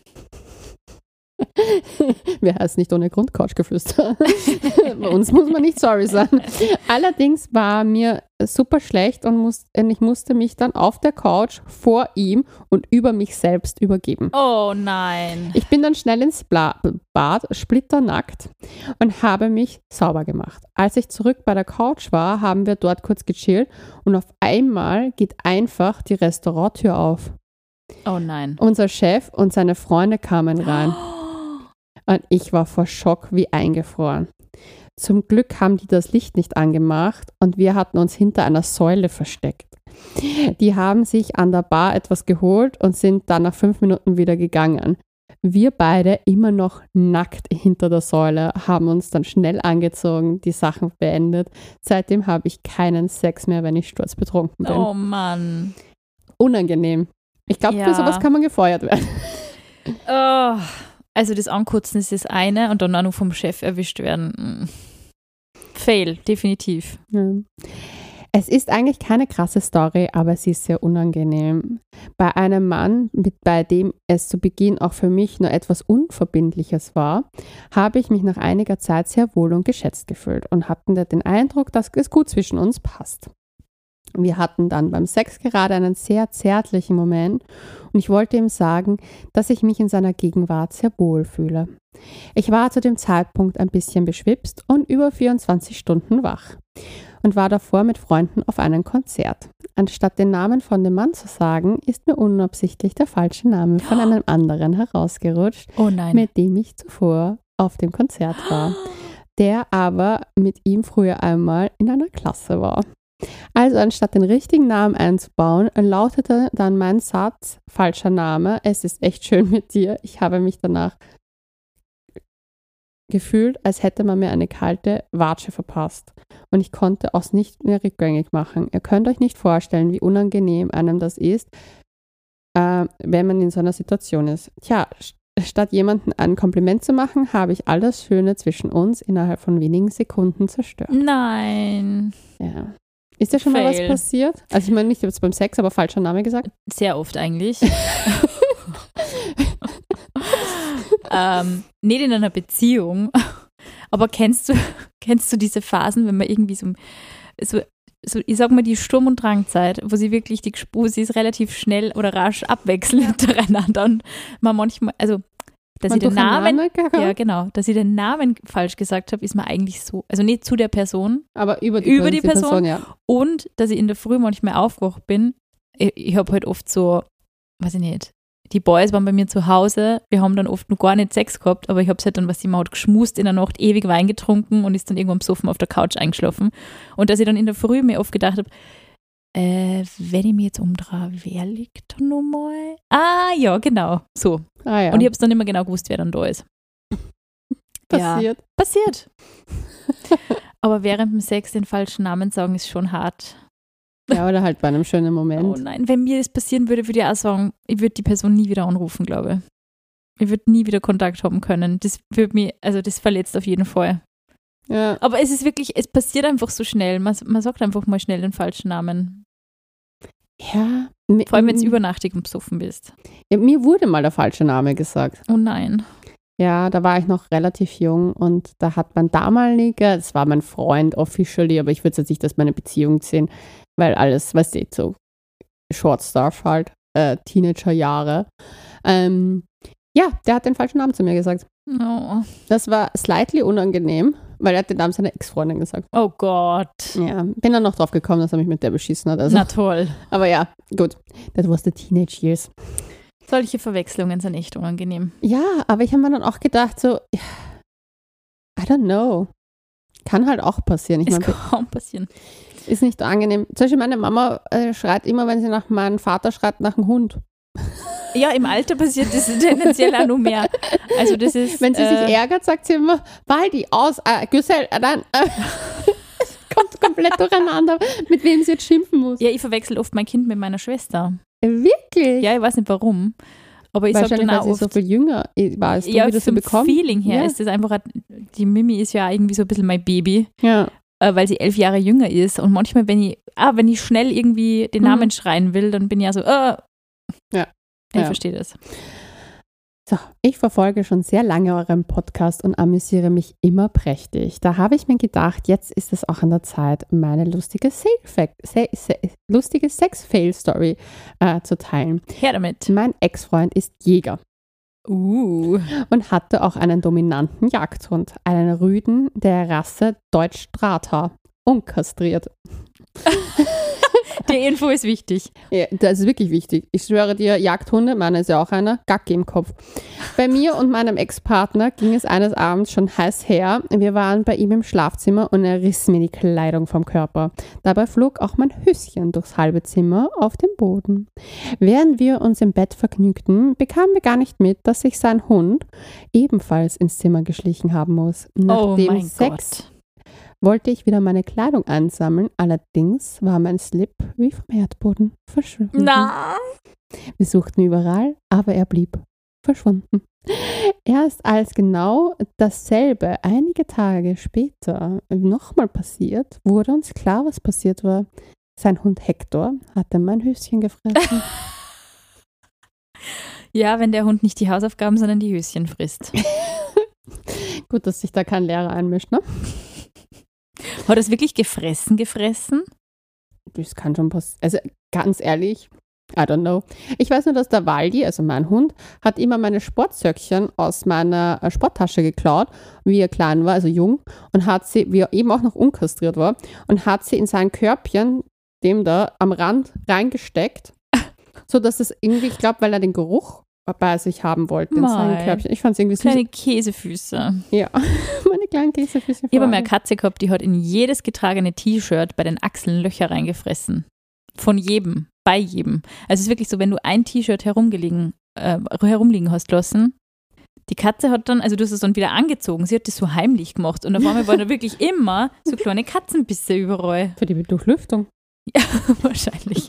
Wer heißt nicht ohne Grund Couchgeflüster? Bei uns muss man nicht sorry sein. Allerdings war mir super schlecht und ich musste mich dann auf der Couch vor ihm und über mich selbst übergeben.
Oh nein.
Ich bin dann schnell ins Bad, splitternackt und habe mich sauber gemacht. Als ich zurück bei der Couch war, haben wir dort kurz gechillt und auf einmal geht einfach die Restauranttür auf.
Oh nein.
Unser Chef und seine Freunde kamen rein. Und ich war vor Schock wie eingefroren. Zum Glück haben die das Licht nicht angemacht und wir hatten uns hinter einer Säule versteckt. Die haben sich an der Bar etwas geholt und sind dann nach 5 Minuten wieder gegangen. Wir beide immer noch nackt hinter der Säule, haben uns dann schnell angezogen, die Sachen beendet. Seitdem habe ich keinen Sex mehr, wenn ich sturzbetrunken bin.
Oh Mann.
Unangenehm. Ich glaube, für sowas kann man gefeuert werden.
Oh. Also das Ankotzen ist das eine und dann auch noch vom Chef erwischt werden. Fail, definitiv.
Ja. Es ist eigentlich keine krasse Story, aber sie ist sehr unangenehm. Bei einem Mann, bei dem es zu Beginn auch für mich nur etwas Unverbindliches war, habe ich mich nach einiger Zeit sehr wohl und geschätzt gefühlt und hatten den Eindruck, dass es gut zwischen uns passt. Wir hatten dann beim Sex gerade einen sehr zärtlichen Moment und ich wollte ihm sagen, dass ich mich in seiner Gegenwart sehr wohl fühle. Ich war zu dem Zeitpunkt ein bisschen beschwipst und über 24 Stunden wach und war davor mit Freunden auf einem Konzert. Anstatt den Namen von dem Mann zu sagen, ist mir unabsichtlich der falsche Name von einem anderen herausgerutscht, mit dem ich zuvor auf dem Konzert war, der aber mit ihm früher einmal in einer Klasse war. Also anstatt den richtigen Namen einzubauen, lautete dann mein Satz, falscher Name, es ist echt schön mit dir. Ich habe mich danach gefühlt, als hätte man mir eine kalte Watsche verpasst. Und ich konnte es nicht mehr rückgängig machen. Ihr könnt euch nicht vorstellen, wie unangenehm einem das ist, wenn man in so einer Situation ist. Tja, statt jemandem ein Kompliment zu machen, habe ich all das Schöne zwischen uns innerhalb von wenigen Sekunden zerstört.
Nein.
Ja. Ist dir schon mal was passiert? Also ich meine nicht jetzt beim Sex, aber falscher Name gesagt?
Sehr oft eigentlich. Nicht in einer Beziehung. Aber kennst du diese Phasen, wenn man irgendwie so ich sag mal, die Sturm- und Drangzeit, wo sie wirklich wo sie es relativ schnell oder rasch abwechseln hintereinander und man manchmal, also dass ich den Namen, ja genau, dass ich den Namen falsch gesagt habe, ist mir eigentlich so, also nicht zu der Person,
aber über die Person, ja.
Und dass ich in der Früh manchmal aufgewacht bin, ich habe halt oft so, weiß ich nicht, die Boys waren bei mir zu Hause, wir haben dann oft noch gar nicht Sex gehabt, aber ich habe es halt dann, man hat geschmust in der Nacht, ewig Wein getrunken und ist dann irgendwann besoffen auf der Couch eingeschlafen. Und dass ich dann in der Früh mir oft gedacht habe, wenn ich mich jetzt umdrehe, wer liegt da nochmal? Ah, ja, genau, so.
Ah, ja.
Und ich habe es dann immer genau gewusst, wer dann da ist.
Passiert.
Ja, passiert. Aber während dem Sex den falschen Namen sagen, ist schon hart.
Ja, oder halt bei einem schönen Moment.
Oh nein, wenn mir das passieren würde, würde ich auch sagen, ich würde die Person nie wieder anrufen, glaube ich. Ich würde nie wieder Kontakt haben können. Das würde mich, also das verletzt auf jeden Fall.
Ja.
Aber es ist wirklich, es passiert einfach so schnell. Man sagt einfach mal schnell den falschen Namen.
Ja.
Vor allem, wenn du übernachtig und besoffen bist.
Ja, mir wurde mal der falsche Name gesagt.
Oh nein.
Ja, da war ich noch relativ jung und da hat mein damaliger, das war mein Freund officially, aber ich würde jetzt nicht als meine Beziehung sehen, weil alles, weißt du, so Short Stuff halt, Teenagerjahre. Ja, der hat den falschen Namen zu mir gesagt.
Oh.
Das war slightly unangenehm, weil er hat den Namen seiner Ex-Freundin gesagt.
Oh Gott.
Ja, bin dann noch drauf gekommen, dass er mich mit der beschissen hat. Also.
Na toll.
Aber ja, gut. That was the teenage years.
Solche Verwechslungen sind echt unangenehm.
Ja, aber ich habe mir dann auch gedacht, so, I don't know. Kann halt auch passieren.
Es kann passieren.
Ist nicht so angenehm. Zum Beispiel meine Mama schreit immer, wenn sie nach meinem Vater schreit, nach einem Hund.
Ja, im Alter passiert das tendenziell auch noch mehr. Also das ist,
wenn sie sich ärgert, sagt sie immer, Waldi, aus, Güssel, dann kommt komplett durcheinander, mit wem sie jetzt schimpfen muss.
Ja, ich verwechsel oft mein Kind mit meiner Schwester.
Wirklich?
Ja, ich weiß nicht warum. Aber ich sage dann auch oft,
so viel jünger war als du,
ja,
wie das so bekommen.
Feeling her ist das einfach, die Mimi ist ja irgendwie so ein bisschen mein Baby.
Ja.
Weil sie 11 Jahre jünger ist. Und manchmal, wenn ich schnell irgendwie den Namen schreien will, dann bin ich ja so,
Ja.
Ich verstehe das.
So, ich verfolge schon sehr lange euren Podcast und amüsiere mich immer prächtig. Da habe ich mir gedacht, jetzt ist es auch an der Zeit, meine lustige Sex-Fail-Story zu teilen.
Her damit.
Mein Ex-Freund ist Jäger. Und hatte auch einen dominanten Jagdhund, einen Rüden der Rasse Deutsch-Drahter, unkastriert.
Die Info ist wichtig.
Ja, das ist wirklich wichtig. Ich schwöre dir, Jagdhunde, meiner ist ja auch einer, Gacki im Kopf. Bei mir und meinem Ex-Partner ging es eines Abends schon heiß her. Wir waren bei ihm im Schlafzimmer und er riss mir die Kleidung vom Körper. Dabei flog auch mein Höschen durchs halbe Zimmer auf den Boden. Während wir uns im Bett vergnügten, bekamen wir gar nicht mit, dass sich sein Hund ebenfalls ins Zimmer geschlichen haben muss. Nach dem Sex wollte ich wieder meine Kleidung einsammeln, allerdings war mein Slip wie vom Erdboden verschwunden.
Na.
Wir suchten überall, aber er blieb verschwunden. Erst als genau dasselbe einige Tage später nochmal passiert, wurde uns klar, was passiert war. Sein Hund Hector hatte mein Höschen gefressen.
Ja, wenn der Hund nicht die Hausaufgaben, sondern die Höschen frisst.
Gut, dass sich da kein Lehrer einmischt, ne?
Hat er es wirklich gefressen?
Das kann schon passieren. Also ganz ehrlich, I don't know. Ich weiß nur, dass der Waldi, also mein Hund, hat immer meine Sportsöckchen aus meiner Sporttasche geklaut, wie er klein war, also jung, und hat sie, wie er eben auch noch unkastriert war, und hat sie in sein Körbchen, dem da am Rand, reingesteckt, sodass es irgendwie, ich glaube, weil er den Geruch bei sich haben wollte in seinem Körbchen. Ich fand es irgendwie süß.
Kleine Käsefüße.
Ja, meine kleinen Käsefüße.
Ich habe mal eine Katze gehabt, die hat in jedes getragene T-Shirt bei den Achseln Löcher reingefressen. Von jedem, bei jedem. Also es ist wirklich so, wenn du ein T-Shirt herumliegen hast lassen, Die Katze hat dann, also du hast es dann wieder angezogen, sie hat das so heimlich gemacht und auf einmal waren da wirklich immer so kleine Katzenbisse überall.
Für die Durchlüftung.
Ja, wahrscheinlich.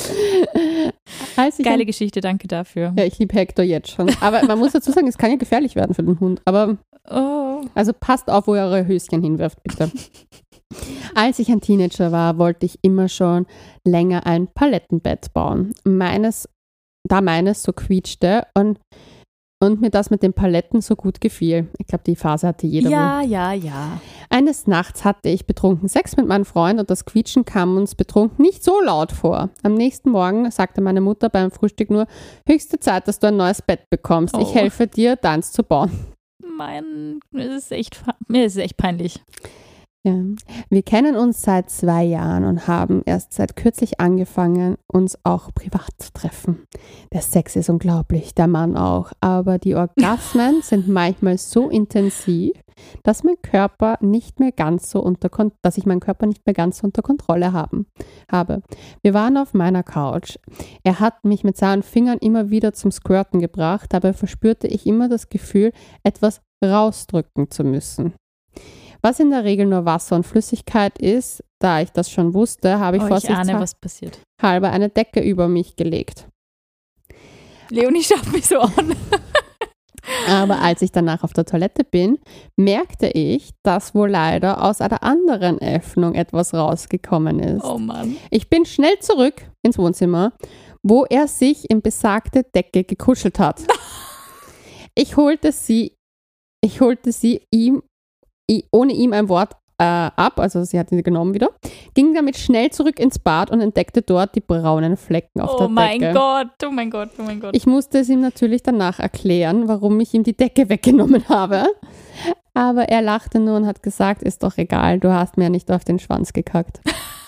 Geile Geschichte, danke dafür.
Ja, ich liebe Hector jetzt schon. Aber man muss dazu sagen, es kann ja gefährlich werden für den Hund. Aber also passt auf, wo ihr eure Höschen hinwirft, bitte. Als ich ein Teenager war, wollte ich immer schon länger ein Palettenbett bauen. Meines so quietschte und mir das mit den Paletten so gut gefiel. Ich glaube, die Phase hatte jeder.
Ja.
Eines Nachts hatte ich betrunken Sex mit meinem Freund und das Quietschen kam uns betrunken nicht so laut vor. Am nächsten Morgen sagte meine Mutter beim Frühstück nur, höchste Zeit, dass du ein neues Bett bekommst. Ich helfe dir, deins zu bauen.
Mir ist es echt peinlich.
Ja. Wir kennen uns seit 2 Jahren und haben erst seit kürzlich angefangen, uns auch privat zu treffen. Der Sex ist unglaublich, der Mann auch, aber die Orgasmen sind manchmal so intensiv, dass ich meinen Körper nicht mehr ganz so unter Kontrolle habe. Wir waren auf meiner Couch. Er hat mich mit seinen Fingern immer wieder zum Squirten gebracht, dabei verspürte ich immer das Gefühl, etwas rausdrücken zu müssen. Was in der Regel nur Wasser und Flüssigkeit ist, da ich das schon wusste, habe ich vorsichtshalber eine Decke über mich gelegt.
Leonie schaut mich so an.
Aber als ich danach auf der Toilette bin, merkte ich, dass wohl leider aus einer anderen Öffnung etwas rausgekommen ist.
Oh Mann.
Ich bin schnell zurück ins Wohnzimmer, wo er sich in besagte Decke gekuschelt hat. Ich holte sie ihm ohne ihm ein Wort ab, also sie hat ihn genommen wieder, ging damit schnell zurück ins Bad und entdeckte dort die braunen Flecken auf der Decke.
Oh mein Gott.
Ich musste es ihm natürlich danach erklären, warum ich ihm die Decke weggenommen habe. Aber er lachte nur und hat gesagt, ist doch egal, du hast mir ja nicht auf den Schwanz gekackt.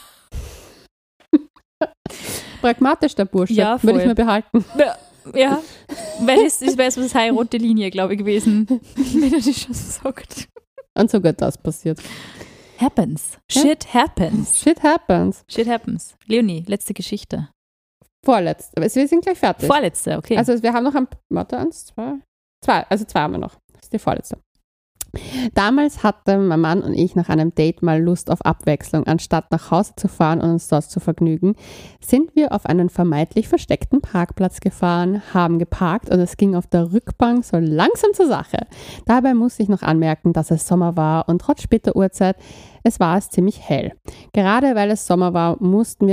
Pragmatisch, der Bursche.
Ja, voll.
Würde ich mir behalten.
Ja, weil es wäre so eine rote Linie, glaube ich, gewesen, wenn er das schon sagt.
Und sogar das passiert.
Happens. Shit happens.
Shit happens.
Leonie, letzte Geschichte.
Vorletzte. Aber wir sind gleich fertig.
Vorletzte, okay.
Also wir haben noch zwei haben wir noch. Das ist die vorletzte. Damals hatten mein Mann und ich nach einem Date mal Lust auf Abwechslung. Anstatt nach Hause zu fahren und uns dort zu vergnügen, sind wir auf einen vermeintlich versteckten Parkplatz gefahren, haben geparkt und es ging auf der Rückbank so langsam zur Sache. Dabei muss ich noch anmerken, dass es Sommer war und trotz später Uhrzeit, war es ziemlich hell. Gerade weil es Sommer war, mussten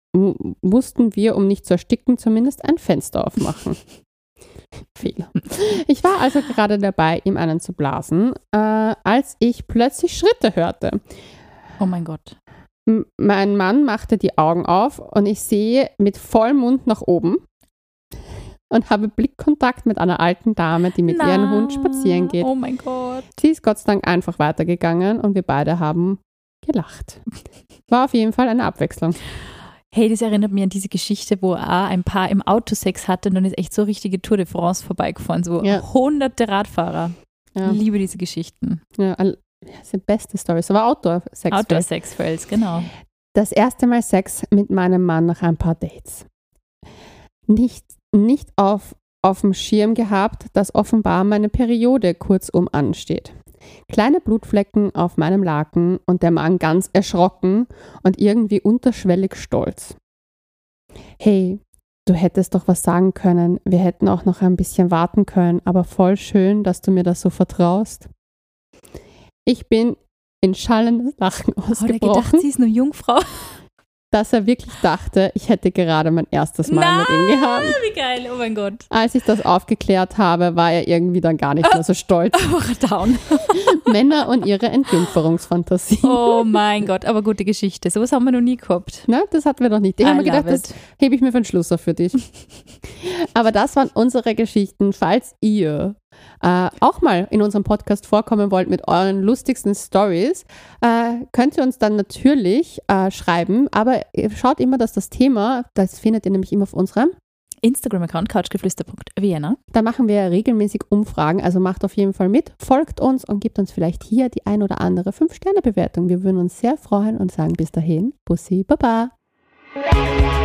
wir, um nicht zu ersticken, zumindest ein Fenster aufmachen. Fehler. Ich war also gerade dabei, ihm einen zu blasen, als ich plötzlich Schritte hörte.
Oh mein Gott.
Mein Mann machte die Augen auf und ich sehe mit vollem Mund nach oben und habe Blickkontakt mit einer alten Dame, die mit ihrem Hund spazieren geht.
Oh mein Gott.
Sie ist Gott sei Dank einfach weitergegangen und wir beide haben gelacht. War auf jeden Fall eine Abwechslung.
Hey, das erinnert mich an diese Geschichte, wo ein Paar im Auto Sex hatte und dann ist echt so richtige Tour de France vorbeigefahren. So hunderte Radfahrer.
Ja.
Ich liebe diese Geschichten.
Ja, das ist die beste Story. Aber Outdoor-Sex.
Outdoor-Sex-Fails, genau.
Das erste Mal Sex mit meinem Mann nach ein paar Dates. Nicht auf dem Schirm gehabt, dass offenbar meine Periode kurzum ansteht. Kleine Blutflecken auf meinem Laken und der Mann ganz erschrocken und irgendwie unterschwellig stolz. Hey, du hättest doch was sagen können. Wir hätten auch noch ein bisschen warten können, aber voll schön, dass du mir das so vertraust. Ich bin in schallendes Lachen ausgebrochen.
Hat er gedacht, sie ist nur Jungfrau?
Dass er wirklich dachte, ich hätte gerade mein erstes Mal mit ihm gehabt.
Wie geil, oh mein Gott.
Als ich das aufgeklärt habe, war er irgendwie dann gar nicht mehr so stolz.
Down.
Männer und ihre Entjungferungsfantasie.
Oh mein Gott, aber gute Geschichte. Sowas haben wir noch nie gehabt.
Na, das hatten wir noch nicht. Ich habe mir gedacht, das hebe ich mir für den Schluss auf für dich. Aber das waren unsere Geschichten. Falls ihr auch mal in unserem Podcast vorkommen wollt mit euren lustigsten Stories, könnt ihr uns dann natürlich schreiben, aber schaut immer, dass das Thema, das findet ihr nämlich immer auf unserem
Instagram-Account couchgeflüster.vienna.
Da machen wir regelmäßig Umfragen, also macht auf jeden Fall mit, folgt uns und gebt uns vielleicht hier die ein oder andere 5-Sterne-Bewertung. Wir würden uns sehr freuen und sagen bis dahin, Bussi, Baba.